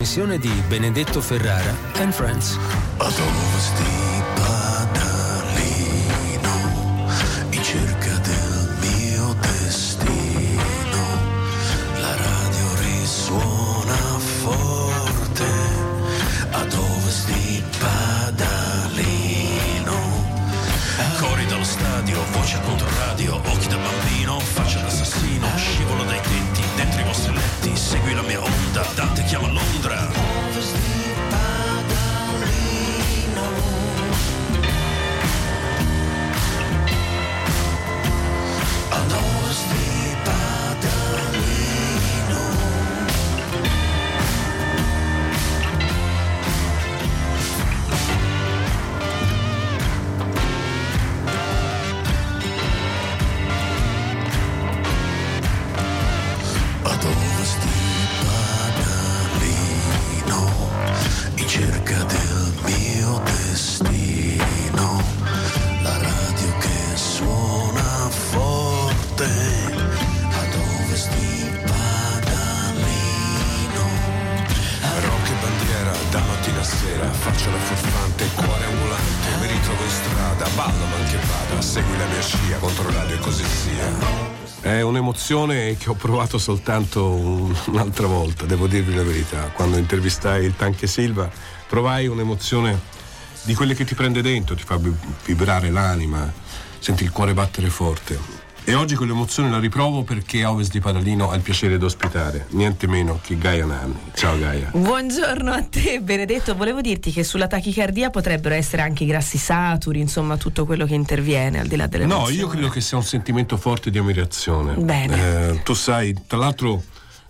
trasmissione di Benedetto Ferrara and Friends. Ad ovest di Padalino, in cerca del mio destino, la radio risuona forte. Ad ovest di Padalino, cori dallo stadio, voce a controradio, occhi da bambino, faccia d'assassino, scivolo dai tetti, dentro i vostri letti, segui la mia onda, Dante chiama Londra. Ovest di Padalino, ad ovest di Padalino, ad ovest di Padalino, in cerca del mio destino, la radio che suona forte. Ad ovest di Padalino, rock e bandiera da mattina a sera, faccia la furfante, cuore ambulante, mi ritrovo in strada, ballo mal che vada, segui la mia scia, controradio e così sia. È un'emozione che ho provato soltanto un'altra volta, devo dirvi la verità. Quando intervistai il Tanque Silva provai un'emozione di quelle che ti prende dentro, ti fa vibrare l'anima, senti il cuore battere forte. E oggi quell'emozione la riprovo perché a Ovest di Padalino ha il piacere di ospitare niente meno che Gaia Nanni. Ciao Gaia. Buongiorno a te Benedetto, volevo dirti che sulla tachicardia potrebbero essere anche i grassi saturi, insomma tutto quello che interviene al di là delle emozioni. No, io credo che sia un sentimento forte di ammirazione. Bene. Tu sai, tra l'altro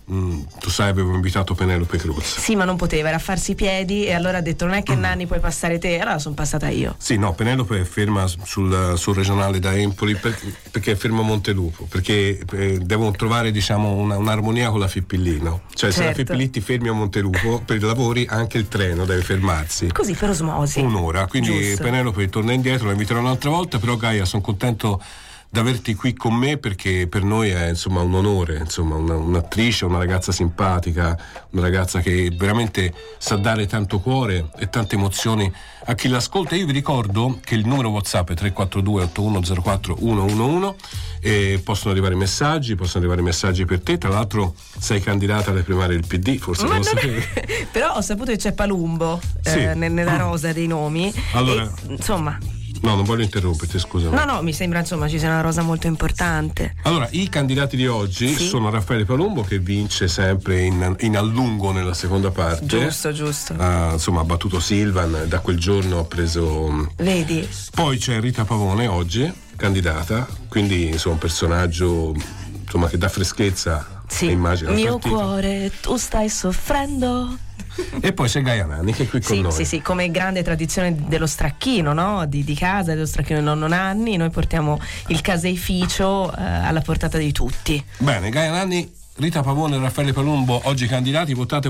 avevo invitato Penelope Cruz. Sì, ma non poteva, era a farsi i piedi e allora ha detto non è che Nanni puoi passare te, allora sono passata io. Sì, no, Penelope è ferma sul regionale da Empoli perché è ferma a Montelupo, perché devono trovare diciamo un'armonia con la Fippillì, no? Cioè se la Fippillì ti fermi a Montelupo per i lavori anche il treno deve fermarsi. Così per osmosi. Un'ora, quindi giusto. Penelope torna indietro, la inviterò un'altra volta, però Gaia sono contento d'averti qui con me perché per noi è insomma un onore, insomma un'attrice, una ragazza simpatica, una ragazza che veramente sa dare tanto cuore e tante emozioni a chi l'ascolta. Io vi ricordo che il numero WhatsApp è 342 8104 111 e possono arrivare messaggi per te. Tra l'altro sei candidata alle primarie del PD, forse non lo sapevi. Però ho saputo che c'è Palumbo sì. Nella rosa dei nomi. Allora, e, insomma. No, non voglio interromperti, scusa. No, mi sembra insomma ci sia una rosa molto importante. Allora, i candidati di oggi sono Raffaele Palumbo, che vince sempre in allungo nella seconda parte. Giusto. Insomma, ha battuto Silvan, da quel giorno ha preso. Vedi. Poi c'è Rita Pavone oggi, candidata, quindi insomma un personaggio insomma che dà freschezza. Sì, immagino. Mio cuore, tu stai soffrendo. E poi c'è Gaia Nanni che è qui con noi. Sì, come grande tradizione dello stracchino, no? Di casa, dello stracchino del nonno Nanni, noi portiamo il caseificio alla portata di tutti. Bene, Gaia Nanni, Rita Pavone e Raffaele Palumbo oggi candidati, votate,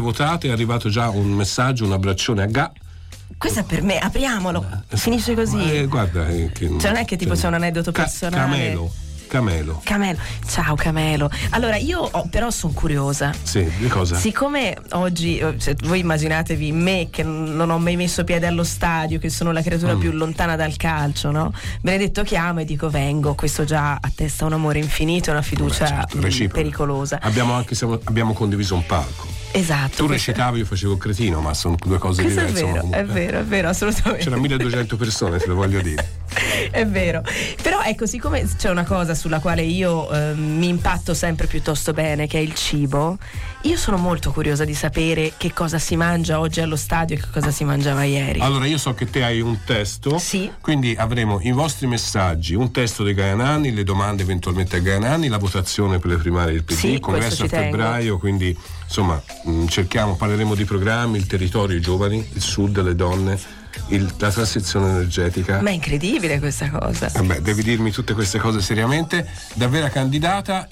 è arrivato già un messaggio, un abbraccione a Ga. Questo è per me, apriamolo, finisce così. Guarda, cioè non è che tipo c'è un aneddoto personale. Camelo. Ciao Camelo. Allora io però sono curiosa. Sì, di cosa? Siccome oggi voi immaginatevi me che non ho mai messo piede allo stadio, che sono la creatura più lontana dal calcio, no? Benedetto chiamo e dico vengo, questo già attesta un amore infinito e una fiducia pericolosa. Abbiamo condiviso un palco. Esatto. Tu recitavi, io facevo il cretino, ma sono due cose diverse. È vero, assolutamente. C'erano 1200 persone, te lo voglio dire. È vero. Però ecco, siccome c'è una cosa sulla quale io mi impatto sempre piuttosto bene, che è il cibo, io sono molto curiosa di sapere che cosa si mangia oggi allo stadio e che cosa si mangiava ieri. Allora, io so che te hai un testo, sì. Quindi avremo i vostri messaggi, un testo dei Gaia Nanni, le domande eventualmente a Gaia Nanni, la votazione per le primarie del PD, sì, congresso a febbraio, quindi insomma parleremo di programmi, il territorio, i giovani, il sud, le donne, la transizione energetica. Ma è incredibile questa cosa. Devi dirmi tutte queste cose seriamente. Davvero candidata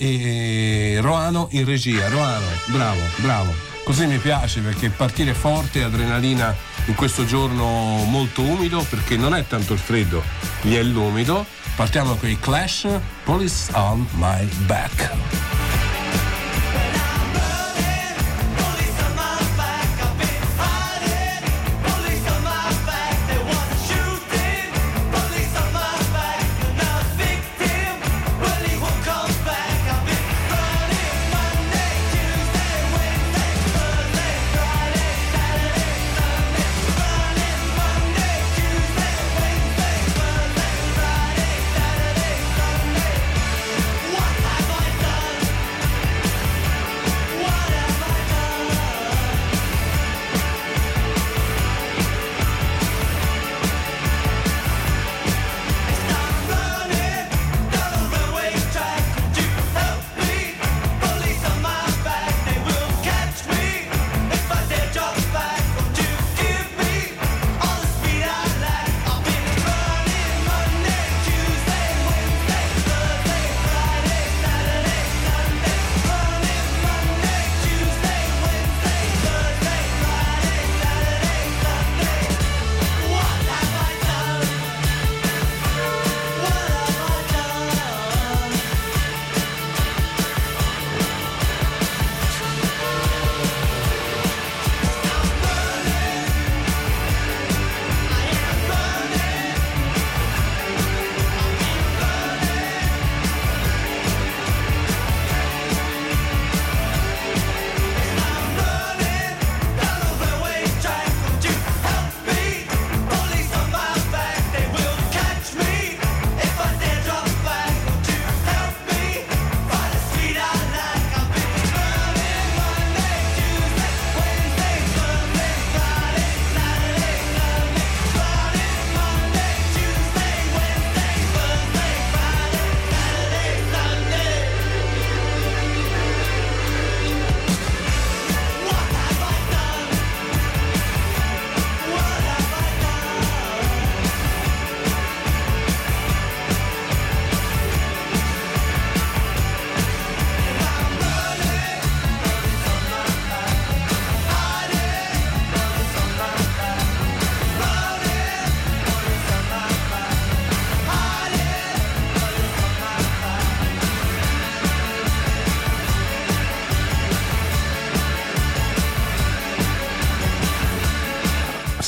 e Roano in regia. Roano, bravo. Così mi piace, perché partire forte, adrenalina in questo giorno molto umido, perché non è tanto il freddo, gli è l'umido. Partiamo con i Clash, Police on My Back.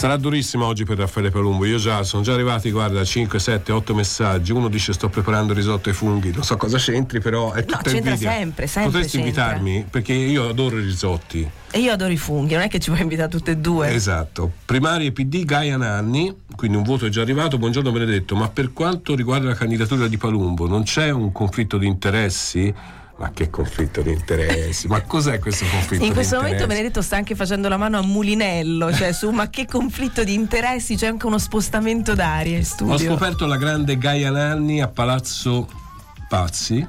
Sarà durissimo oggi per Raffaele Palumbo. Io sono già arrivati, guarda, 5, 7, 8 messaggi. Uno dice sto preparando risotto ai funghi, non so cosa c'entri, però è tutta invidia. sempre Potresti invitarmi? Perché io adoro i risotti. E io adoro i funghi, non è che ci puoi invitare tutte e due. Esatto. Primarie PD Gaia Nanni, quindi un voto è già arrivato. Buongiorno Benedetto, ma per quanto riguarda la candidatura di Palumbo non c'è un conflitto di interessi? Ma che conflitto di interessi? Ma cos'è questo conflitto di interessi? In questo momento Benedetto sta anche facendo la mano a mulinello, cioè su ma che conflitto di interessi, c'è anche uno spostamento d'aria in studio. Ho scoperto la grande Gaia Nanni a Palazzo Pazzi.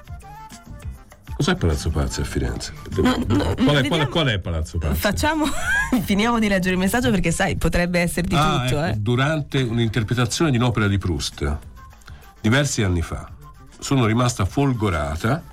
Cos'è Palazzo Pazzi a Firenze? Qual è Palazzo Pazzi? Finiamo di leggere il messaggio perché sai, potrebbe essere di tutto. Ecco, durante un'interpretazione di un'opera di Proust, diversi anni fa, sono rimasta folgorata.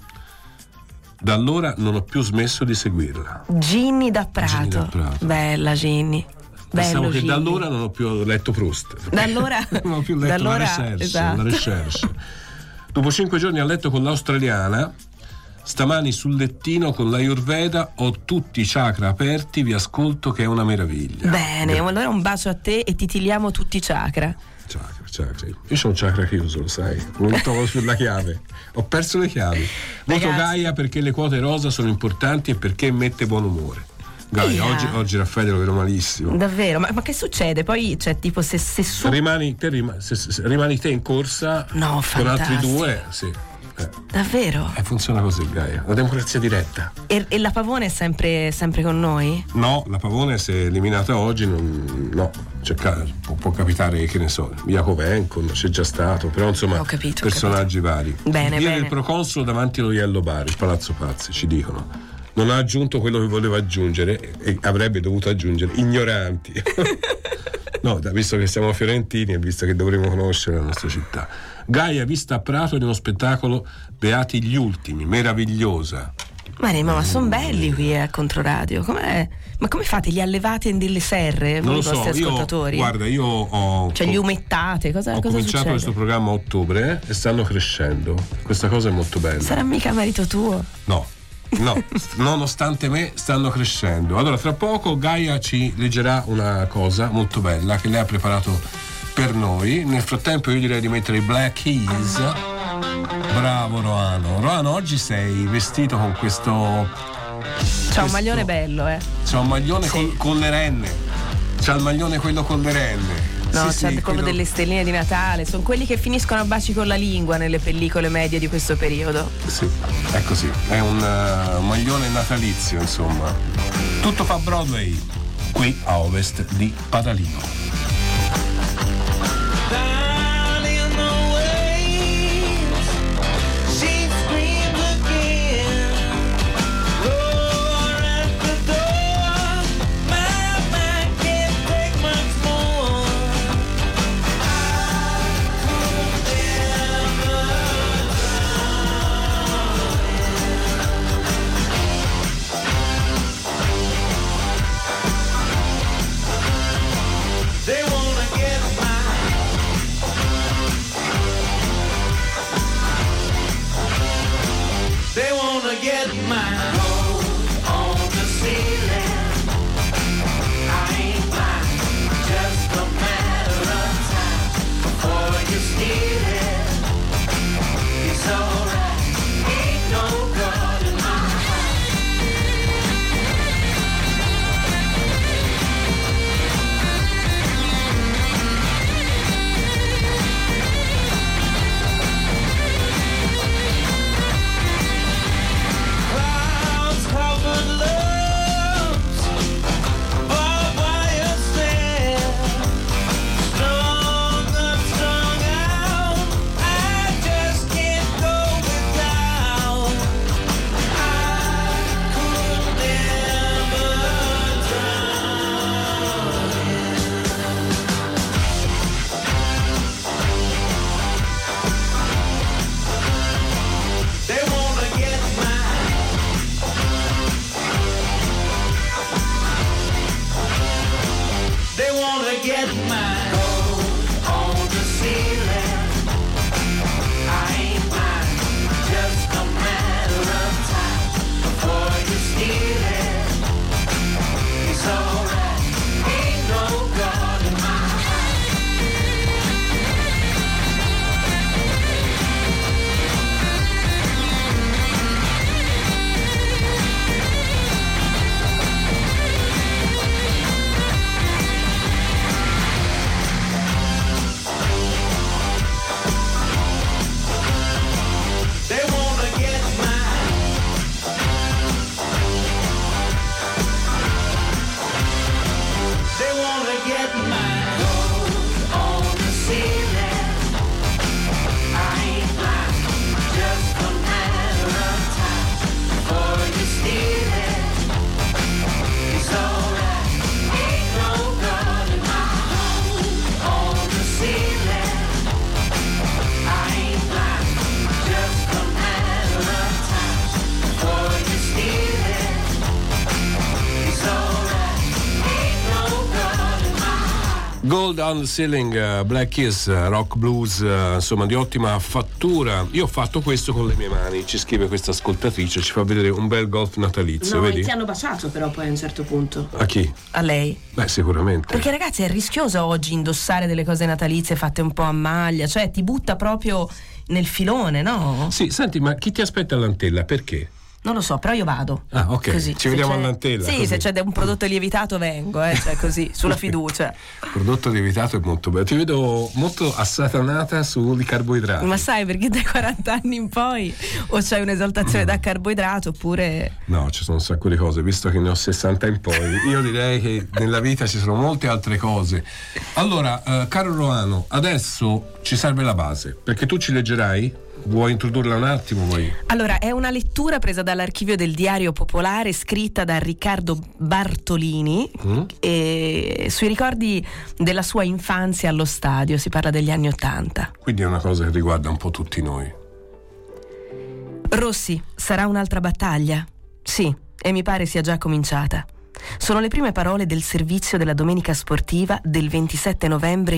Da allora non ho più smesso di seguirla. Ginny da Prato. Bella Ginny. Pensavo che Ginny. da allora non ho più letto Proust. Da allora non ho più letto la recherche. Dopo 5 giorni a letto con l'australiana, stamani sul lettino con l'Ayurveda, ho tutti i chakra aperti, vi ascolto che è una meraviglia. Bene, allora un bacio a te e titiliamo tutti i chakra. Chakra. Io c'ho un chakra chiuso, lo sai, non trovo sulla chiave, ho perso le chiavi. Voto Gaia perché le quote rosa sono importanti e perché mette buon umore. Gaia, oggi Raffaele lo vedo malissimo. Davvero? Ma che succede? Poi cioè tipo se rimani te in corsa con altri due, sì. Davvero? Funziona così, Gaia, la democrazia diretta. E la Pavone è sempre con noi? No, la Pavone se è eliminata oggi no, può capitare, che ne so, Jacovenco c'è già stato, però insomma personaggi vari. Bene, via del proconsolo davanti allo Yellow Bar, il Palazzo Pazzi, ci dicono. Non ha aggiunto quello che voleva aggiungere e avrebbe dovuto aggiungere ignoranti. No, visto che siamo fiorentini e visto che dovremo conoscere la nostra città. Gaia vista a Prato di uno spettacolo Beati gli ultimi, meravigliosa. Ma sono belli qui a Controradio. Ma come fate? Li allevate nelle serre voi, i vostri ascoltatori? Io ho li umettate? Cosa cominciato succede? questo programma a ottobre e stanno crescendo. Questa cosa è molto bella. Sarà mica merito tuo? No, nonostante me stanno crescendo. Allora tra poco Gaia ci leggerà una cosa molto bella che lei ha preparato per noi. Nel frattempo io direi di mettere i Black Keys. Bravo Roano, oggi sei vestito con questo c'ha un maglione bello, c'ha un maglione con le renne, c'ha il maglione quello con le renne. No, sì, c'è quello delle stelline di Natale, sono quelli che finiscono a baci con la lingua nelle pellicole medie di questo periodo. Sì, è così, è un maglione natalizio, insomma. Tutto fa Broadway, qui a ovest di Padalino. It's alright, ain't no God. Gold on the Ceiling, Black Keys, rock blues, insomma di ottima fattura. Io ho fatto questo con le mie mani, ci scrive questa ascoltatrice, ci fa vedere un bel golf natalizio, no, vedi? ti hanno baciato però poi a un certo punto. A chi? A lei. Beh, sicuramente. Perché ragazzi è rischioso oggi indossare delle cose natalizie fatte un po' a maglia, cioè ti butta proprio nel filone, no? Sì, senti, ma chi ti aspetta all'Antella? Perché? Non lo so, però io vado. Ah, ok. Così, ci vediamo c'è... all'Antella. Sì, così. se c'è un prodotto lievitato vengo, cioè così, sulla fiducia. Il prodotto lievitato è molto bello. Ti vedo molto assatanata sui carboidrati. Ma sai, perché dai 40 anni in poi o c'hai un'esaltazione da carboidrato oppure... No, ci sono un sacco di cose, visto che ne ho 60 in poi. Io direi che nella vita ci sono molte altre cose. Allora, caro Roano, adesso ci serve la base, perché tu ci leggerai? Vuoi introdurla un attimo? Allora, è una lettura presa dall'archivio del Diario Popolare, scritta da Riccardo Bartolini e sui ricordi della sua infanzia allo stadio. Si parla degli anni '80. Quindi è una cosa che riguarda un po' tutti noi. Rossi, sarà un'altra battaglia? Sì, e mi pare sia già cominciata. Sono le prime parole del servizio della domenica sportiva del 27 novembre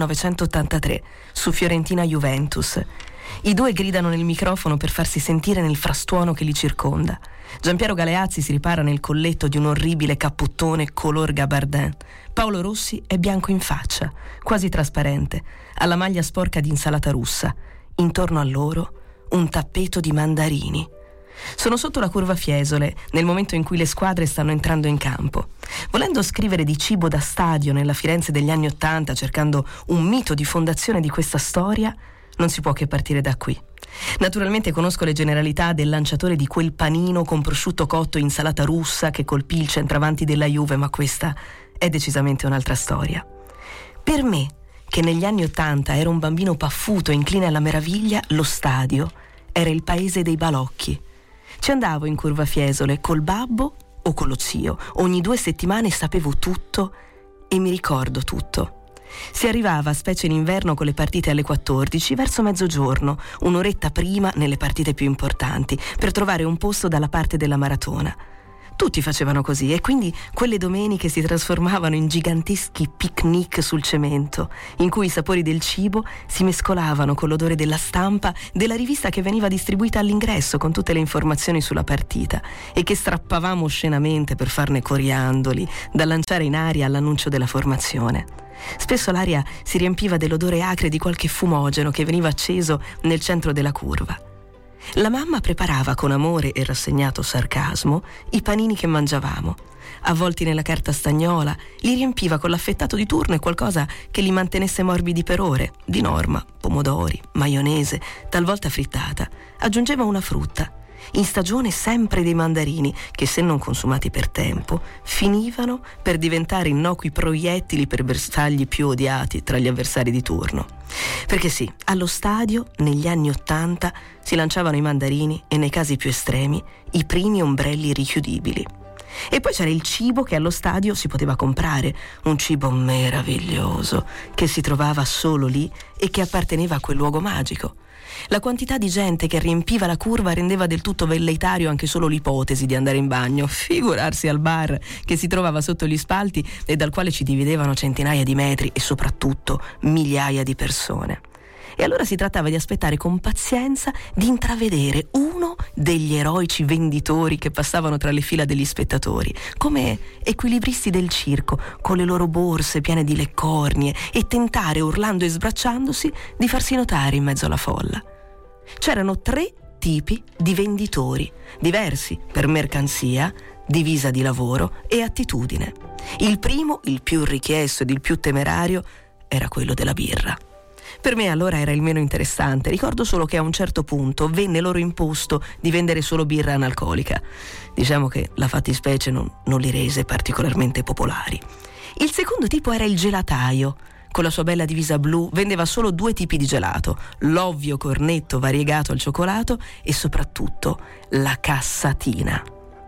1983 su Fiorentina Juventus. I due gridano nel microfono per farsi sentire nel frastuono che li circonda. Giampiero Galeazzi si ripara nel colletto di un orribile cappottone color gabardin. Paolo Rossi è bianco in faccia, quasi trasparente, ha la maglia sporca di insalata russa. Intorno a loro un tappeto di mandarini. Sono sotto la curva Fiesole, nel momento in cui le squadre stanno entrando in campo. Volendo scrivere di cibo da stadio nella Firenze degli anni '80, cercando un mito di fondazione di questa storia, non si può che partire da qui. Naturalmente conosco le generalità del lanciatore di quel panino con prosciutto cotto e insalata russa che colpì il centravanti della Juve, ma questa è decisamente un'altra storia. Per me, che negli anni '80 ero un bambino paffuto e incline alla meraviglia, lo stadio era il paese dei balocchi. Ci andavo in curva Fiesole col babbo o con lo zio. Ogni 2 settimane sapevo tutto e mi ricordo tutto. Si arrivava, specie in inverno, con le partite alle 14, verso mezzogiorno, un'oretta prima nelle partite più importanti, per trovare un posto dalla parte della maratona. Tutti facevano così e quindi quelle domeniche si trasformavano in giganteschi picnic sul cemento, in cui i sapori del cibo si mescolavano con l'odore della stampa della rivista che veniva distribuita all'ingresso con tutte le informazioni sulla partita e che strappavamo oscenamente per farne coriandoli da lanciare in aria all'annuncio della formazione. Spesso l'aria si riempiva dell'odore acre di qualche fumogeno che veniva acceso nel centro della curva. La mamma preparava con amore e rassegnato sarcasmo i panini che mangiavamo. Avvolti nella carta stagnola, li riempiva con l'affettato di turno e qualcosa che li mantenesse morbidi per ore. Di norma, pomodori, maionese, talvolta frittata. Aggiungeva una frutta. In stagione sempre dei mandarini che, se non consumati per tempo, finivano per diventare innocui proiettili per bersagli più odiati tra gli avversari di turno. Perché sì, allo stadio negli anni '80 si lanciavano i mandarini e, nei casi più estremi, i primi ombrelli richiudibili. E poi c'era il cibo che allo stadio si poteva comprare, un cibo meraviglioso che si trovava solo lì e che apparteneva a quel luogo magico. La quantità di gente che riempiva la curva rendeva del tutto velleitario anche solo l'ipotesi di andare in bagno, figurarsi al bar che si trovava sotto gli spalti e dal quale ci dividevano centinaia di metri e soprattutto migliaia di persone. E allora si trattava di aspettare con pazienza di intravedere uno degli eroici venditori che passavano tra le fila degli spettatori, come equilibristi del circo, con le loro borse piene di leccornie, e tentare, urlando e sbracciandosi, di farsi notare in mezzo alla folla. C'erano 3 tipi di venditori, diversi per mercanzia, divisa di lavoro e attitudine. Il primo, il più richiesto ed il più temerario, era quello della birra. Per me allora era il meno interessante. Ricordo solo che a un certo punto venne loro imposto di vendere solo birra analcolica. Diciamo che la fattispecie non li rese particolarmente popolari. Il secondo tipo era il gelataio. Con la sua bella divisa blu vendeva solo 2 tipi di gelato: l'ovvio cornetto variegato al cioccolato e soprattutto la cassatina.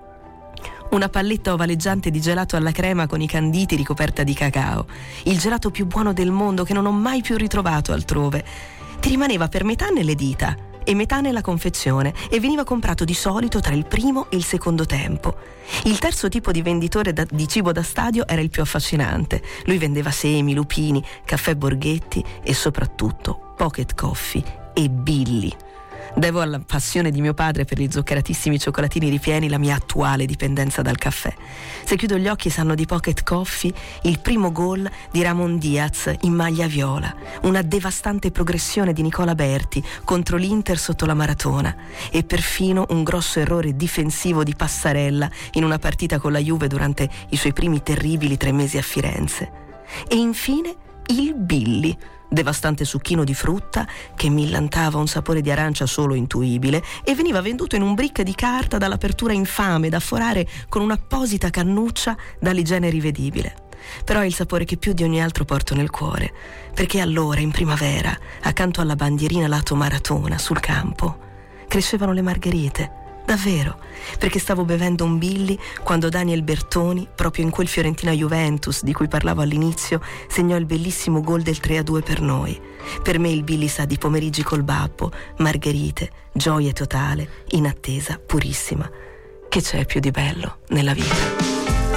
Una palletta ovaleggiante di gelato alla crema con i canditi ricoperta di cacao. Il gelato più buono del mondo che non ho mai più ritrovato altrove. Ti rimaneva per metà nelle dita e metà nella confezione, e veniva comprato di solito tra il primo e il secondo tempo. Il terzo tipo di venditore di cibo da stadio era il più affascinante. Lui vendeva semi, lupini, caffè Borghetti e soprattutto pocket coffee e Billy. Devo alla passione di mio padre per gli zuccheratissimi cioccolatini ripieni la mia attuale dipendenza dal caffè. Se chiudo gli occhi sanno di pocket coffee il primo gol di Ramon Diaz in maglia viola, una devastante progressione di Nicola Berti contro l'Inter sotto la Maratona e perfino un grosso errore difensivo di Passarella in una partita con la Juve durante i suoi primi terribili 3 mesi a Firenze. E infine il Billy, devastante succhino di frutta che millantava un sapore di arancia solo intuibile e veniva venduto in un brick di carta dall'apertura infame da forare con un'apposita cannuccia dall'igiene rivedibile. Però è il sapore che più di ogni altro porto nel cuore, perché allora in primavera, accanto alla bandierina lato Maratona sul campo, crescevano le margherite. Davvero, perché stavo bevendo un Billy quando Daniel Bertoni, proprio in quel Fiorentina-Juventus di cui parlavo all'inizio, segnò il bellissimo gol del 3-2 per noi. Per me il Billy sa di pomeriggi col babbo, margherite, gioia totale, in attesa purissima. Che c'è più di bello nella vita?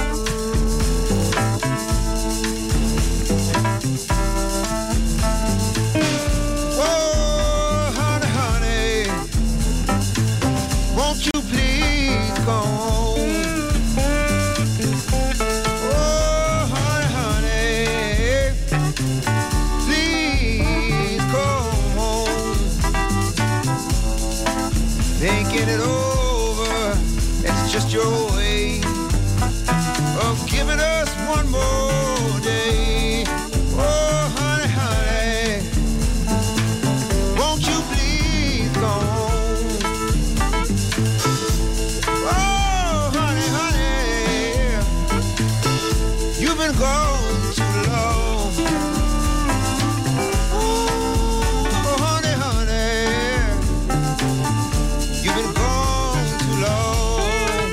Thinking it over, it's just your way of giving us one more day. Oh, honey, honey, won't you please go home? Oh, honey, honey, you've been gone too long. Oh, honey, honey, you've been gone too long.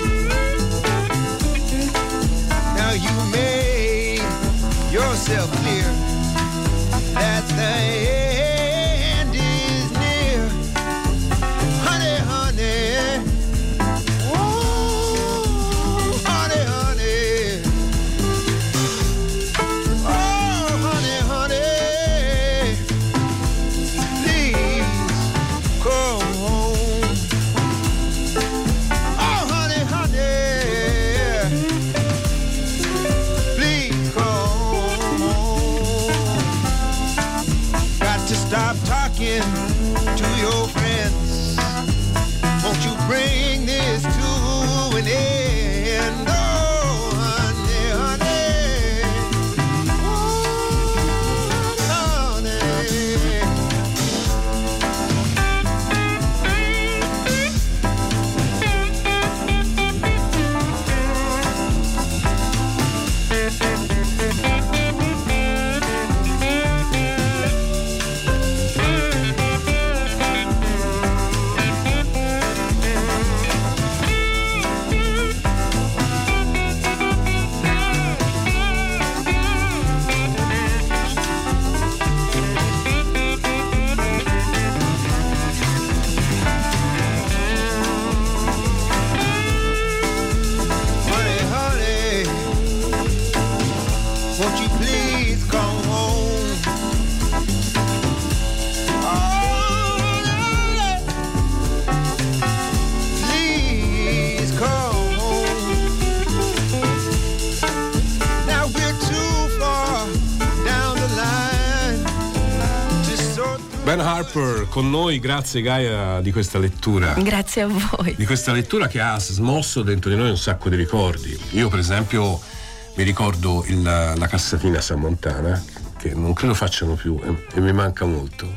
Now you made yourself clear that the end is near. Honey, honey, oh, honey, honey, oh, honey, honey, please come home. Oh, honey, honey, please come home. Got to stop talking to your friends. Won't you bring this to an end? Oh, honey, honey, oh, honey. Honey, honey, won't you please come home? Oh, darling, please come home. Now we're too far down the line to sort through. Ben Harper con noi, grazie Gaia di questa lettura. Grazie a voi. Di questa lettura che ha smosso dentro di noi un sacco di ricordi. Io per esempio mi ricordo la cassatina Sammontana, che non credo facciano più e mi manca molto,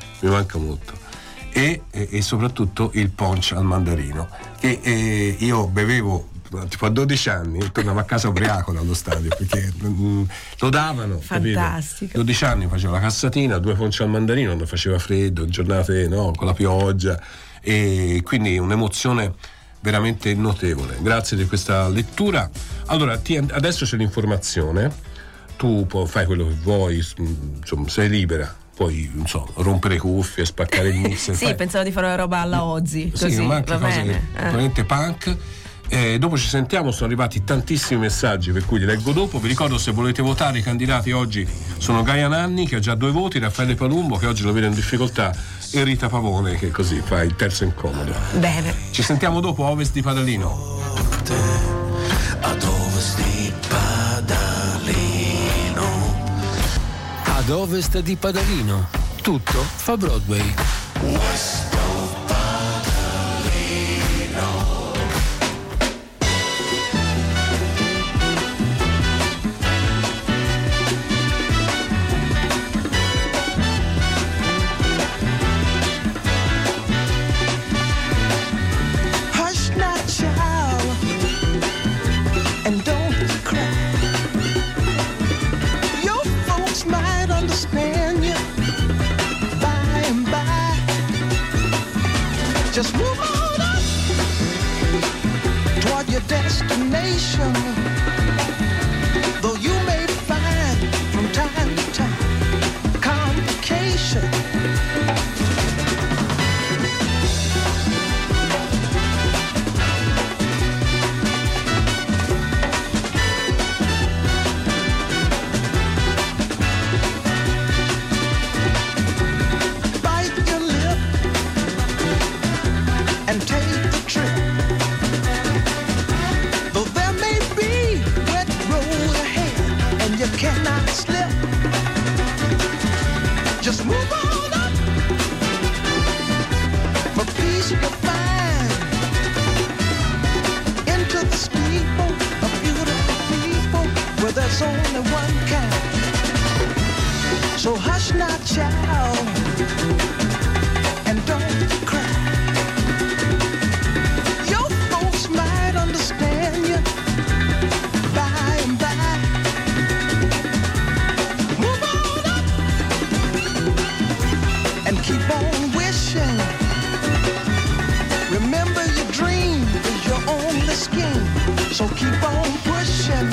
e soprattutto il punch al mandarino che io bevevo tipo a 12 anni, tornavo a casa ubriaco dallo stadio perché lo davano. Fantastico. 12 anni facevo la cassatina, 2 punch al mandarino, non faceva freddo, giornate con la pioggia, e quindi un'emozione veramente notevole. Grazie di questa lettura. Allora adesso c'è l'informazione, tu fai quello che vuoi, insomma sei libera, puoi, non so, rompere cuffie, spaccare il mixer. Sì, pensavo di fare una roba alla Ozzy, così, sì, ma anche va cose bene. veramente punk. Dopo ci sentiamo, sono arrivati tantissimi messaggi per cui li leggo dopo. Vi ricordo, se volete votare, i candidati oggi sono Gaia Nanni, che ha già 2 voti, Raffaele Palumbo, che oggi lo vedo in difficoltà, e Rita Pavone, che così fa il terzo incomodo. Bene. Ci sentiamo dopo a Ovest di Padalino. Ad ovest di Padalino. Ad ovest di Padalino. Tutto fa Broadway. West of Padalino. Just move on up toward your destination. Though you may find from time to time complication. Cannot slip. Just move on up. For peace you'll find into the steeple of beautiful people where there's only one kind. So hush not, child, and don't cry. Your folks might understand you by and by. Keep on wishing. Remember your dream is your only scheme. So keep on pushing.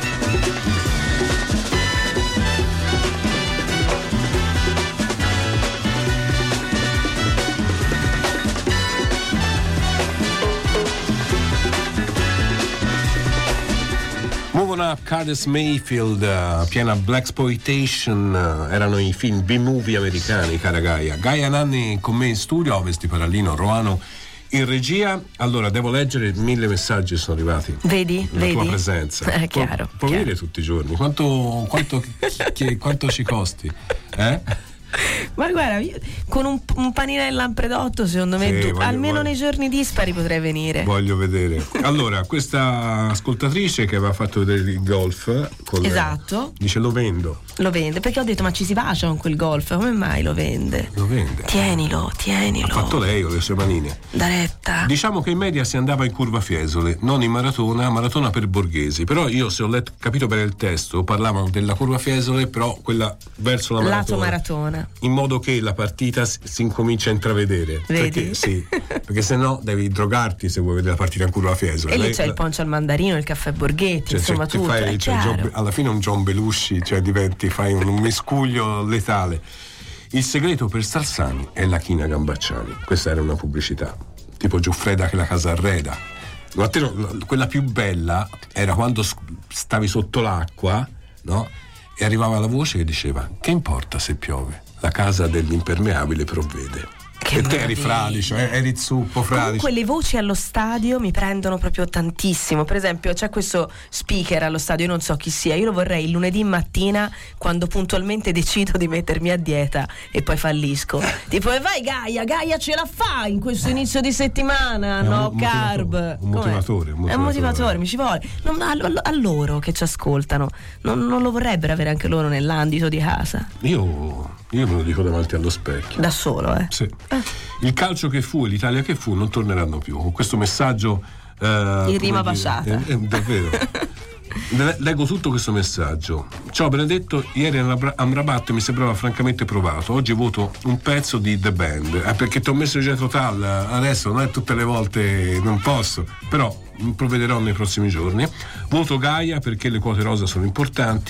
Moving Up, Curtis Mayfield, piena blaxploitation, erano i film B-movie americani, cara Gaia. Gaia Nanni con me in studio, Ovest di Parallino, Roano in regia. Allora, devo leggere 1000 messaggi sono arrivati. Vedi? La tua presenza. Chiaro. Puoi vedere tutti i giorni. Quanto ci costi? Ma guarda, io con un panino in lampredotto, secondo me, Sì, almeno nei giorni dispari potrei venire. Voglio vedere. Allora, questa ascoltatrice che aveva fatto vedere il golf esatto, dice lo vendo. Lo vende, perché ho detto ma ci si bacia con quel golf, come mai lo vende? Lo vende. Tienilo. Ha fatto lei o le sue manine. Da retta. Diciamo che in media si andava in curva Fiesole, non in maratona per borghesi. Però io, se ho capito bene il testo, parlavano della curva Fiesole, però quella verso la maratona. Lato maratona. In modo che la partita si incomincia a intravedere. Vedi? Perché se no devi drogarti se vuoi vedere la partita in curva Fiesole. E lì c'è il poncio al mandarino, il caffè Borghetti, insomma tutto. Alla fine un John Belushi, cioè fai un miscuglio letale. Il segreto per Salsani è la china Gambacciani. Questa era una pubblicità tipo Giuffreda che la casa arreda. Quella più bella era quando stavi sotto l'acqua, no? E arrivava la voce che diceva: che importa se piove, la casa dell'impermeabile provvede. Che e te eri fradicio, eri zuppo fradicio. Comunque le voci allo stadio mi prendono proprio tantissimo. Per esempio c'è questo speaker allo stadio, io non so chi sia, io lo vorrei il lunedì mattina quando puntualmente decido di mettermi a dieta e poi fallisco. Tipo, e vai Gaia ce la fa in questo inizio di settimana, carb. Un motivatore. È un motivatore, mi ci vuole. A loro che ci ascoltano, non lo vorrebbero avere anche loro nell'ambito di casa? Io me lo dico davanti allo specchio. Da solo, Sì. Il calcio che fu e l'Italia che fu non torneranno più. Con questo messaggio in rima basciata. Davvero. Leggo tutto questo messaggio. Ciao Benedetto, ieri Amrabat mi sembrava francamente provato. Oggi voto un pezzo di The Band, perché ti ho messo Jethro Tull. Adesso non è tutte le volte, non posso, però provvederò nei prossimi giorni. Voto Gaia perché le quote rosa sono importanti.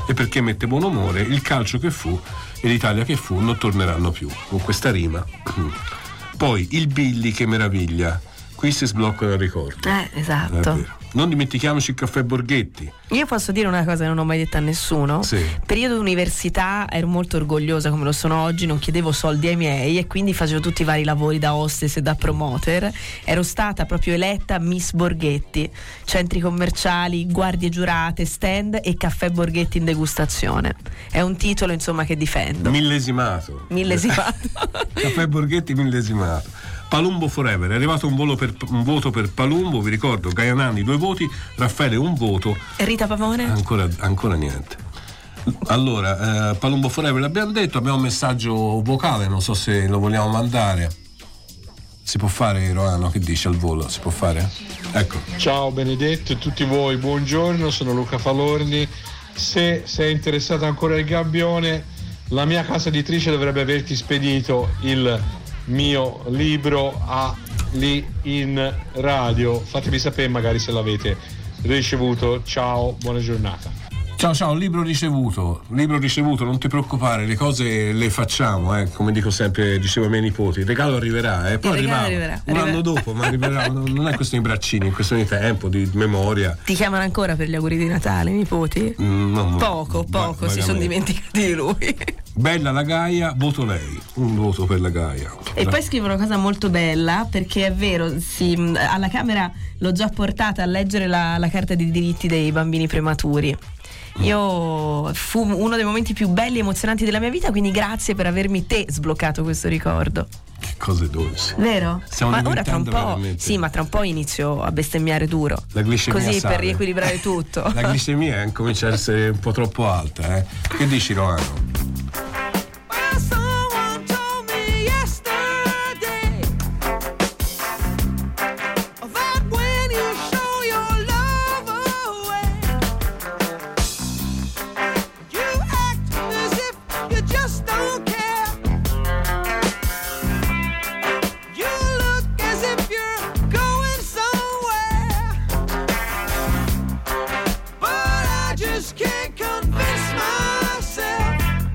e perché mette buon umore, il calcio che fu e l'Italia che fu non torneranno più. Con questa rima. Poi il Billy che meraviglia, qui si sbloccano il ricordo. Esatto. Non dimentichiamoci il caffè Borghetti. Io posso dire una cosa che non ho mai detto a nessuno. Sì. Periodo università ero molto orgogliosa come lo sono oggi, non chiedevo soldi ai miei e quindi facevo tutti i vari lavori da hostess e da promoter. Ero stata proprio eletta Miss Borghetti, centri commerciali, guardie giurate, stand e caffè Borghetti in degustazione. È un titolo insomma che difendo. Millesimato. Caffè Borghetti millesimato. Palumbo Forever, è arrivato un voto per Palumbo, vi ricordo, Gaiananni 2 voti, Raffaele 1 voto. E Rita Pavone? Ancora niente. Allora, Palumbo Forever l'abbiamo detto, abbiamo un messaggio vocale, non so se lo vogliamo mandare. Si può fare, Roano? Che dici al volo? Si può fare? Ecco. Ciao Benedetto e tutti voi, buongiorno, sono Luca Falorni. Se sei interessato ancora al Gabbione, la mia casa editrice dovrebbe averti spedito il mio libro lì in radio. Fatemi sapere magari se l'avete ricevuto. Ciao, buona giornata. Ciao, libro ricevuto, non ti preoccupare, le cose le facciamo, come dico sempre, dicevo ai miei nipoti, il regalo arriverà, poi arriverà un anno dopo, ma arriverà, non è questione di braccini, è questione di tempo, di memoria. Ti chiamano ancora per gli auguri di Natale, i nipoti? Poco, si sono dimenticati di lui. Bella la Gaia, voto lei, un voto per la Gaia. E poi scrive una cosa molto bella, perché è vero, alla Camera l'ho già portata a leggere la carta dei diritti dei bambini prematuri. Fu uno dei momenti più belli e emozionanti della mia vita, quindi grazie per avermi sbloccato questo ricordo. Che cose dolci, vero? Ma ora tra un po', veramente. sì, ma tra un po' inizio a bestemmiare duro, la glicemia così sale. Per riequilibrare tutto. La glicemia comincia a essere un po' troppo alta, Che dici, Roano? Can't convince myself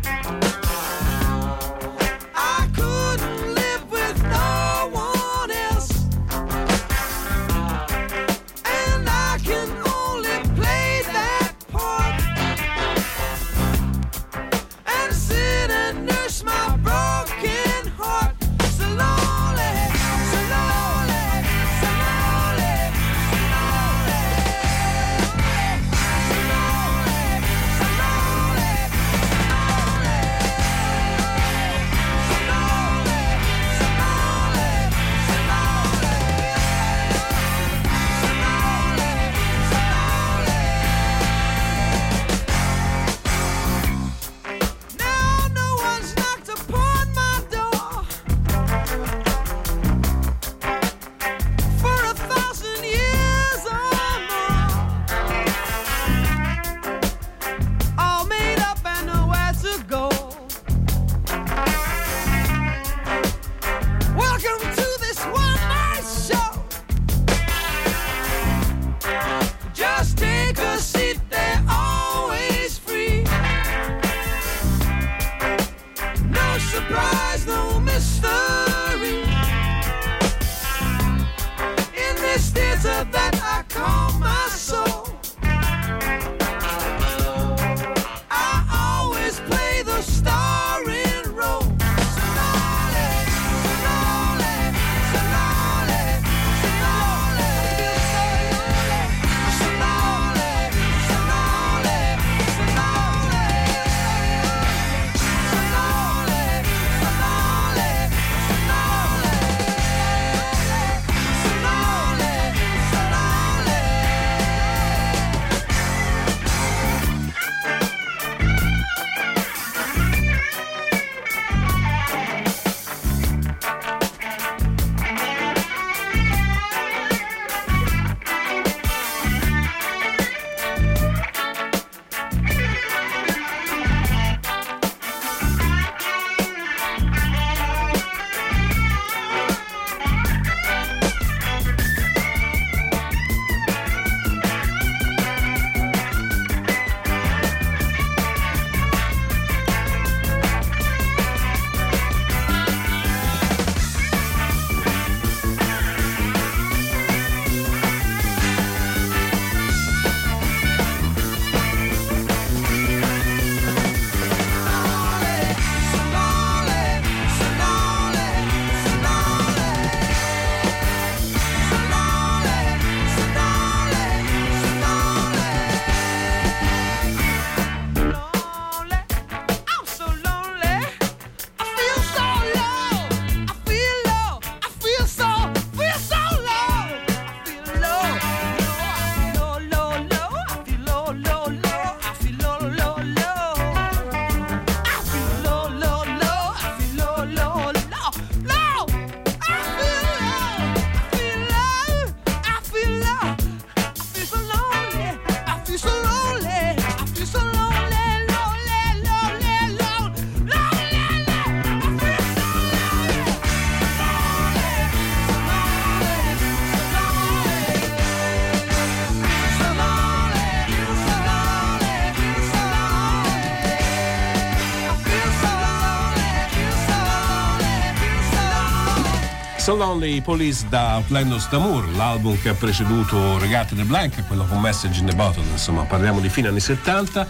So Lonely, Police da Outlandos d'Amour, l'album che ha preceduto Regate de Blanc, quello con Message in the Bottle, insomma parliamo di fine anni 70.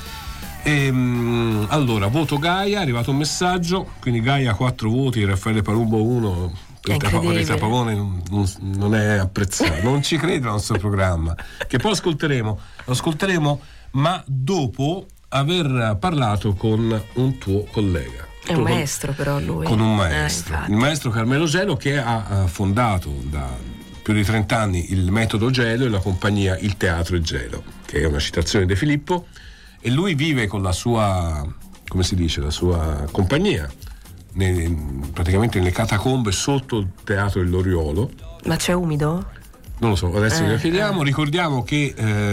Allora, voto Gaia, è arrivato un messaggio, quindi Gaia 4 voti, Raffaele Palumbo 1, Rita Pavone non è apprezzato, non ci crede al nostro programma, che poi lo ascolteremo, ma dopo aver parlato con un tuo collega. È un maestro però lui. Con un maestro, il maestro Carmelo Gelo, che ha fondato da più di 30 anni il Metodo Gelo e la compagnia Il Teatro e Gelo, che è una citazione di De Filippo, e lui vive con la sua, come si dice, la sua compagnia praticamente nelle catacombe sotto il Teatro dell'Oriolo. Ma c'è umido? Non lo so, adesso glielo chiediamo. Ricordiamo che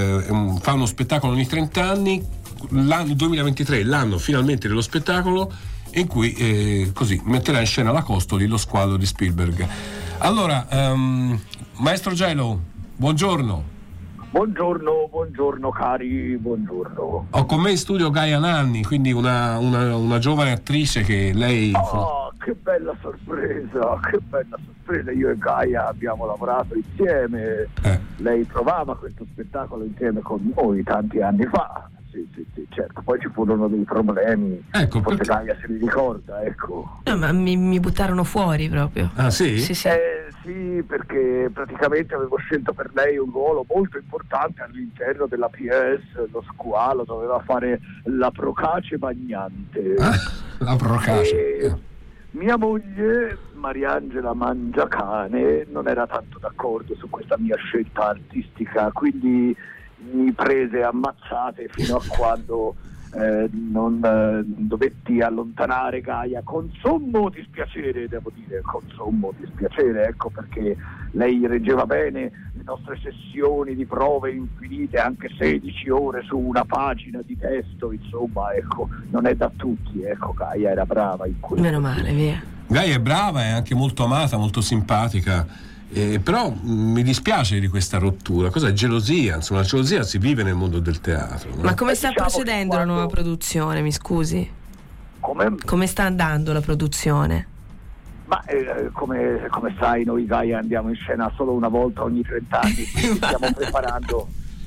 fa uno spettacolo ogni 30 anni, l'anno 2023 l'anno finalmente dello spettacolo, in cui così metterà in scena la Costoli, lo squalo di Spielberg. Allora, maestro Gelo, buongiorno. Buongiorno cari, buongiorno. Ho con me in studio Gaia Nanni, quindi una giovane attrice che lei... Che bella sorpresa. Io e Gaia abbiamo lavorato insieme. Lei provava questo spettacolo insieme con noi tanti anni fa. Sì, certo. Poi ci furono dei problemi. Ecco, forse Gaia se li ricorda, ecco. No, ma mi buttarono fuori proprio. Ah, sì? Sì. Sì, perché praticamente avevo scelto per lei un ruolo molto importante all'interno della PS. Lo squalo doveva fare la procace bagnante. La procace. Mia moglie, Mariangela Mangiacane, non era tanto d'accordo su questa mia scelta artistica, quindi mi prese ammazzate fino a quando non dovetti allontanare Gaia con sommo dispiacere, devo dire, ecco, perché lei reggeva bene le nostre sessioni di prove infinite, anche 16 ore su una pagina di testo, insomma, ecco, non è da tutti, ecco, Gaia era brava in questo. Meno male, via. Gaia è brava, è anche molto amata, molto simpatica. Però mi dispiace di questa rottura. Cos'è? Gelosia, insomma, la gelosia si vive nel mondo del teatro, no? Ma come sta procedendo la nuova produzione, mi scusi? Come sta andando la produzione? Ma come sai, noi Gaia andiamo in scena solo una volta ogni 30 anni, stiamo preparando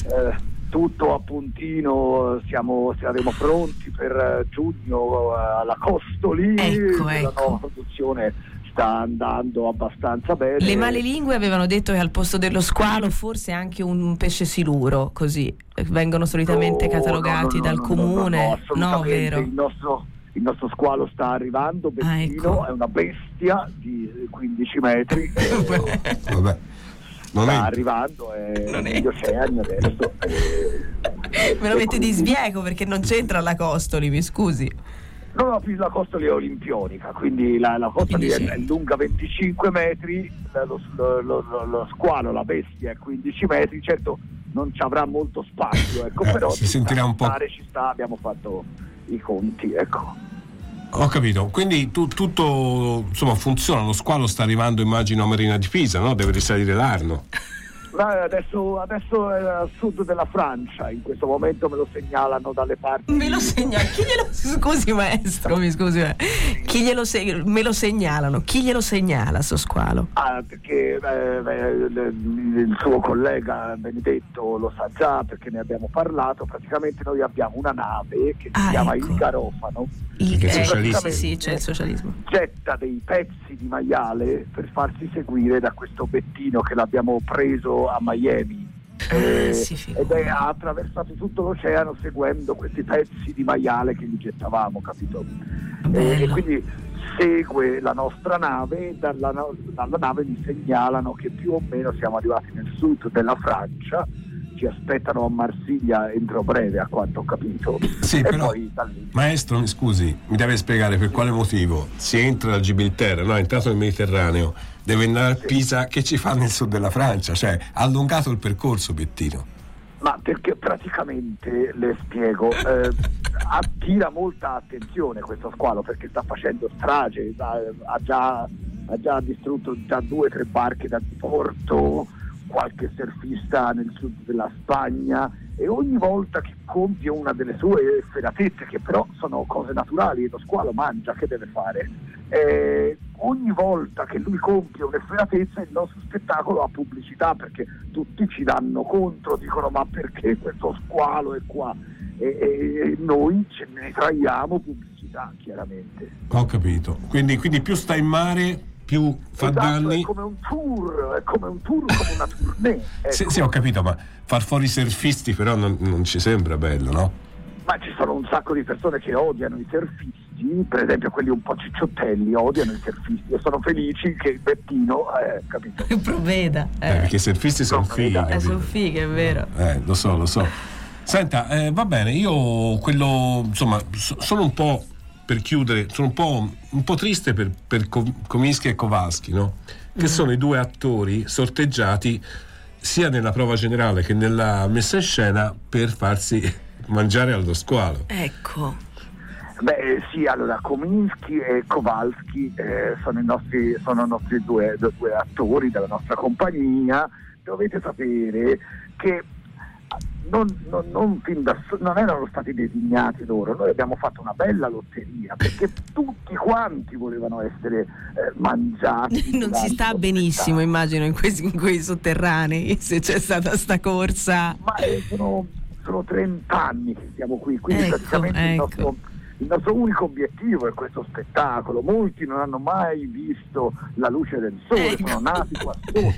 tutto a puntino, saremo pronti per giugno alla Costoli. Ecco. La nuova produzione sta andando abbastanza bene. Le malelingue avevano detto che al posto dello squalo forse anche un pesce siluro, così vengono solitamente catalogati dal comune. No, vero? Il nostro squalo sta arrivando, Bettino, ecco. È una bestia di 15 metri. Vabbè. Sta arrivando, è negli oceani adesso. Me lo mette di sbieco perché non c'entra la Costoli, mi scusi. No, la Costoli è olimpionica, quindi la Costoli è lunga 25 metri, lo squalo, la bestia è 15 metri, certo non ci avrà molto spazio, ecco, però si sentirà un po'. Ci sta, abbiamo fatto i conti, ecco. Ho capito, quindi tutto insomma funziona, lo squalo sta arrivando, immagino, a Marina di Pisa, no? Deve risalire l'Arno. Adesso è al sud della Francia, in questo momento me lo segnalano dalle parti. Me lo segnalano? Scusi maestro, mi scusi. Me lo segnalano? Chi glielo segnala sto squalo? Perché il suo collega Benedetto lo sa già, perché ne abbiamo parlato. Praticamente noi abbiamo una nave che si chiama il Garofano. Sì, c'è il socialismo. Getta dei pezzi di maiale per farsi seguire da questo Bettino che l'abbiamo preso a Miami. Ed ha attraversato tutto l'oceano seguendo questi pezzi di maiale che gli gettavamo, capito? E quindi segue la nostra nave, dalla nave mi segnalano che più o meno siamo arrivati nel sud della Francia, ci aspettano a Marsiglia entro breve, a quanto ho capito. Sì, e però, poi da lì. Maestro, mi scusi, mi deve spiegare per quale motivo si entra da Gibilterra, no? È entrato nel Mediterraneo, deve andare a Pisa, che ci fa nel sud della Francia? Cioè, ha allungato il percorso, Bettino. Ma perché praticamente, le spiego, attira molta attenzione questo squalo, perché sta facendo strage, ha già distrutto 2 o 3 barche da diporto, qualche surfista nel sud della Spagna, e ogni volta che compie una delle sue efferatezze, che però sono cose naturali, lo squalo mangia, che deve fare? ogni volta che lui compie un'efferatezza il nostro spettacolo ha pubblicità, perché tutti ci danno contro, dicono ma perché questo squalo è qua, e noi ce ne traiamo pubblicità, chiaramente. Ho capito, quindi più sta in mare più fa danni. È come un tour, come una tournée, ecco. Sì, ho capito, ma far fuori i surfisti però non ci sembra bello, no? Ma ci sono un sacco di persone che odiano i surfisti, per esempio quelli un po' cicciottelli odiano i surfisti e sono felici che Bettino, capito? Provveda. Perché i surfisti sono fighi. Sono fighi, è vero. Lo so. Senta, va bene, io quello, insomma, sono un po', per chiudere, sono un po' triste per Kominsky e Kowalski, no? Che sono i due attori sorteggiati sia nella prova generale che nella messa in scena per farsi mangiare allo squalo. Ecco. Beh sì, allora Kominsky e Kowalski sono i nostri due attori della nostra compagnia. Dovete sapere che non erano stati designati loro, noi abbiamo fatto una bella lotteria perché tutti quanti volevano essere mangiati. Non si sta benissimo, immagino, in quei sotterranei, se c'è stata sta corsa. Ma sono 30 anni che siamo qui, quindi praticamente il nostro unico obiettivo è questo spettacolo. Molti non hanno mai visto la luce del sole, sono nati qua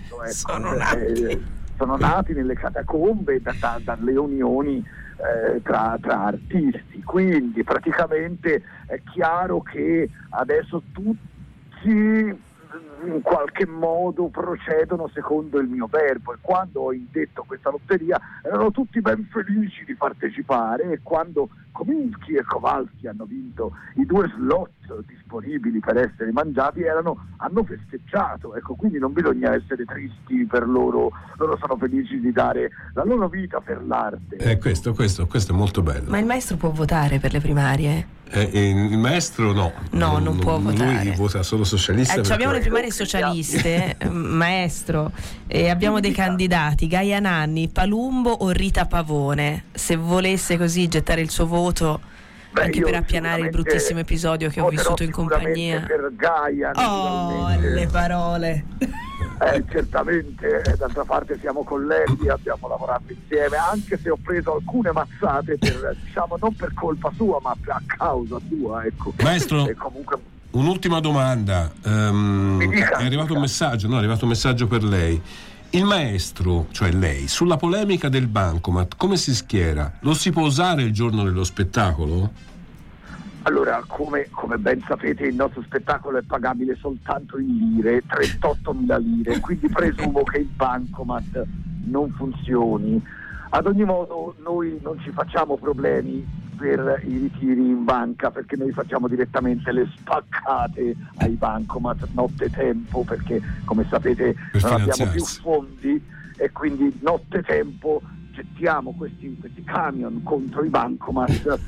sotto, sono nati nelle catacombe dalle unioni tra artisti, quindi praticamente è chiaro che adesso tutti in qualche modo procedono secondo il mio verbo, e quando ho indetto questa lotteria erano tutti ben felici di partecipare, e quando Kominsky e Kowalski hanno vinto i 2 slot disponibili per essere mangiati hanno festeggiato, ecco, quindi non bisogna essere tristi per loro sono felici di dare la loro vita per l'arte. Questo è molto bello. Ma il maestro può votare per le primarie? Il maestro no, non può votare. Lui vota solo socialista. Abbiamo le primarie socialiste, maestro, e abbiamo dei candidati: Gaia Nanni, Palumbo o Rita Pavone. Se volesse così gettare il suo voto, anche per appianare il bruttissimo episodio che ho vissuto in compagnia. Per Gaia, le parole. Certamente, d'altra parte siamo colleghi, abbiamo lavorato insieme, anche se ho preso alcune mazzate non per colpa sua, ma a causa sua, ecco. Maestro, e comunque... un'ultima domanda. È arrivato un messaggio per lei. Il maestro, cioè lei, sulla polemica del bancomat, come si schiera? Lo si può usare il giorno dello spettacolo? Allora, come ben sapete, il nostro spettacolo è pagabile soltanto in lire, 38.000 lire, quindi presumo che il bancomat non funzioni. Ad ogni modo, noi non ci facciamo problemi per i ritiri in banca, perché noi facciamo direttamente le spaccate ai bancomat nottetempo, perché come sapete non abbiamo più fondi, e quindi nottetempo gettiamo questi camion contro i bancomat.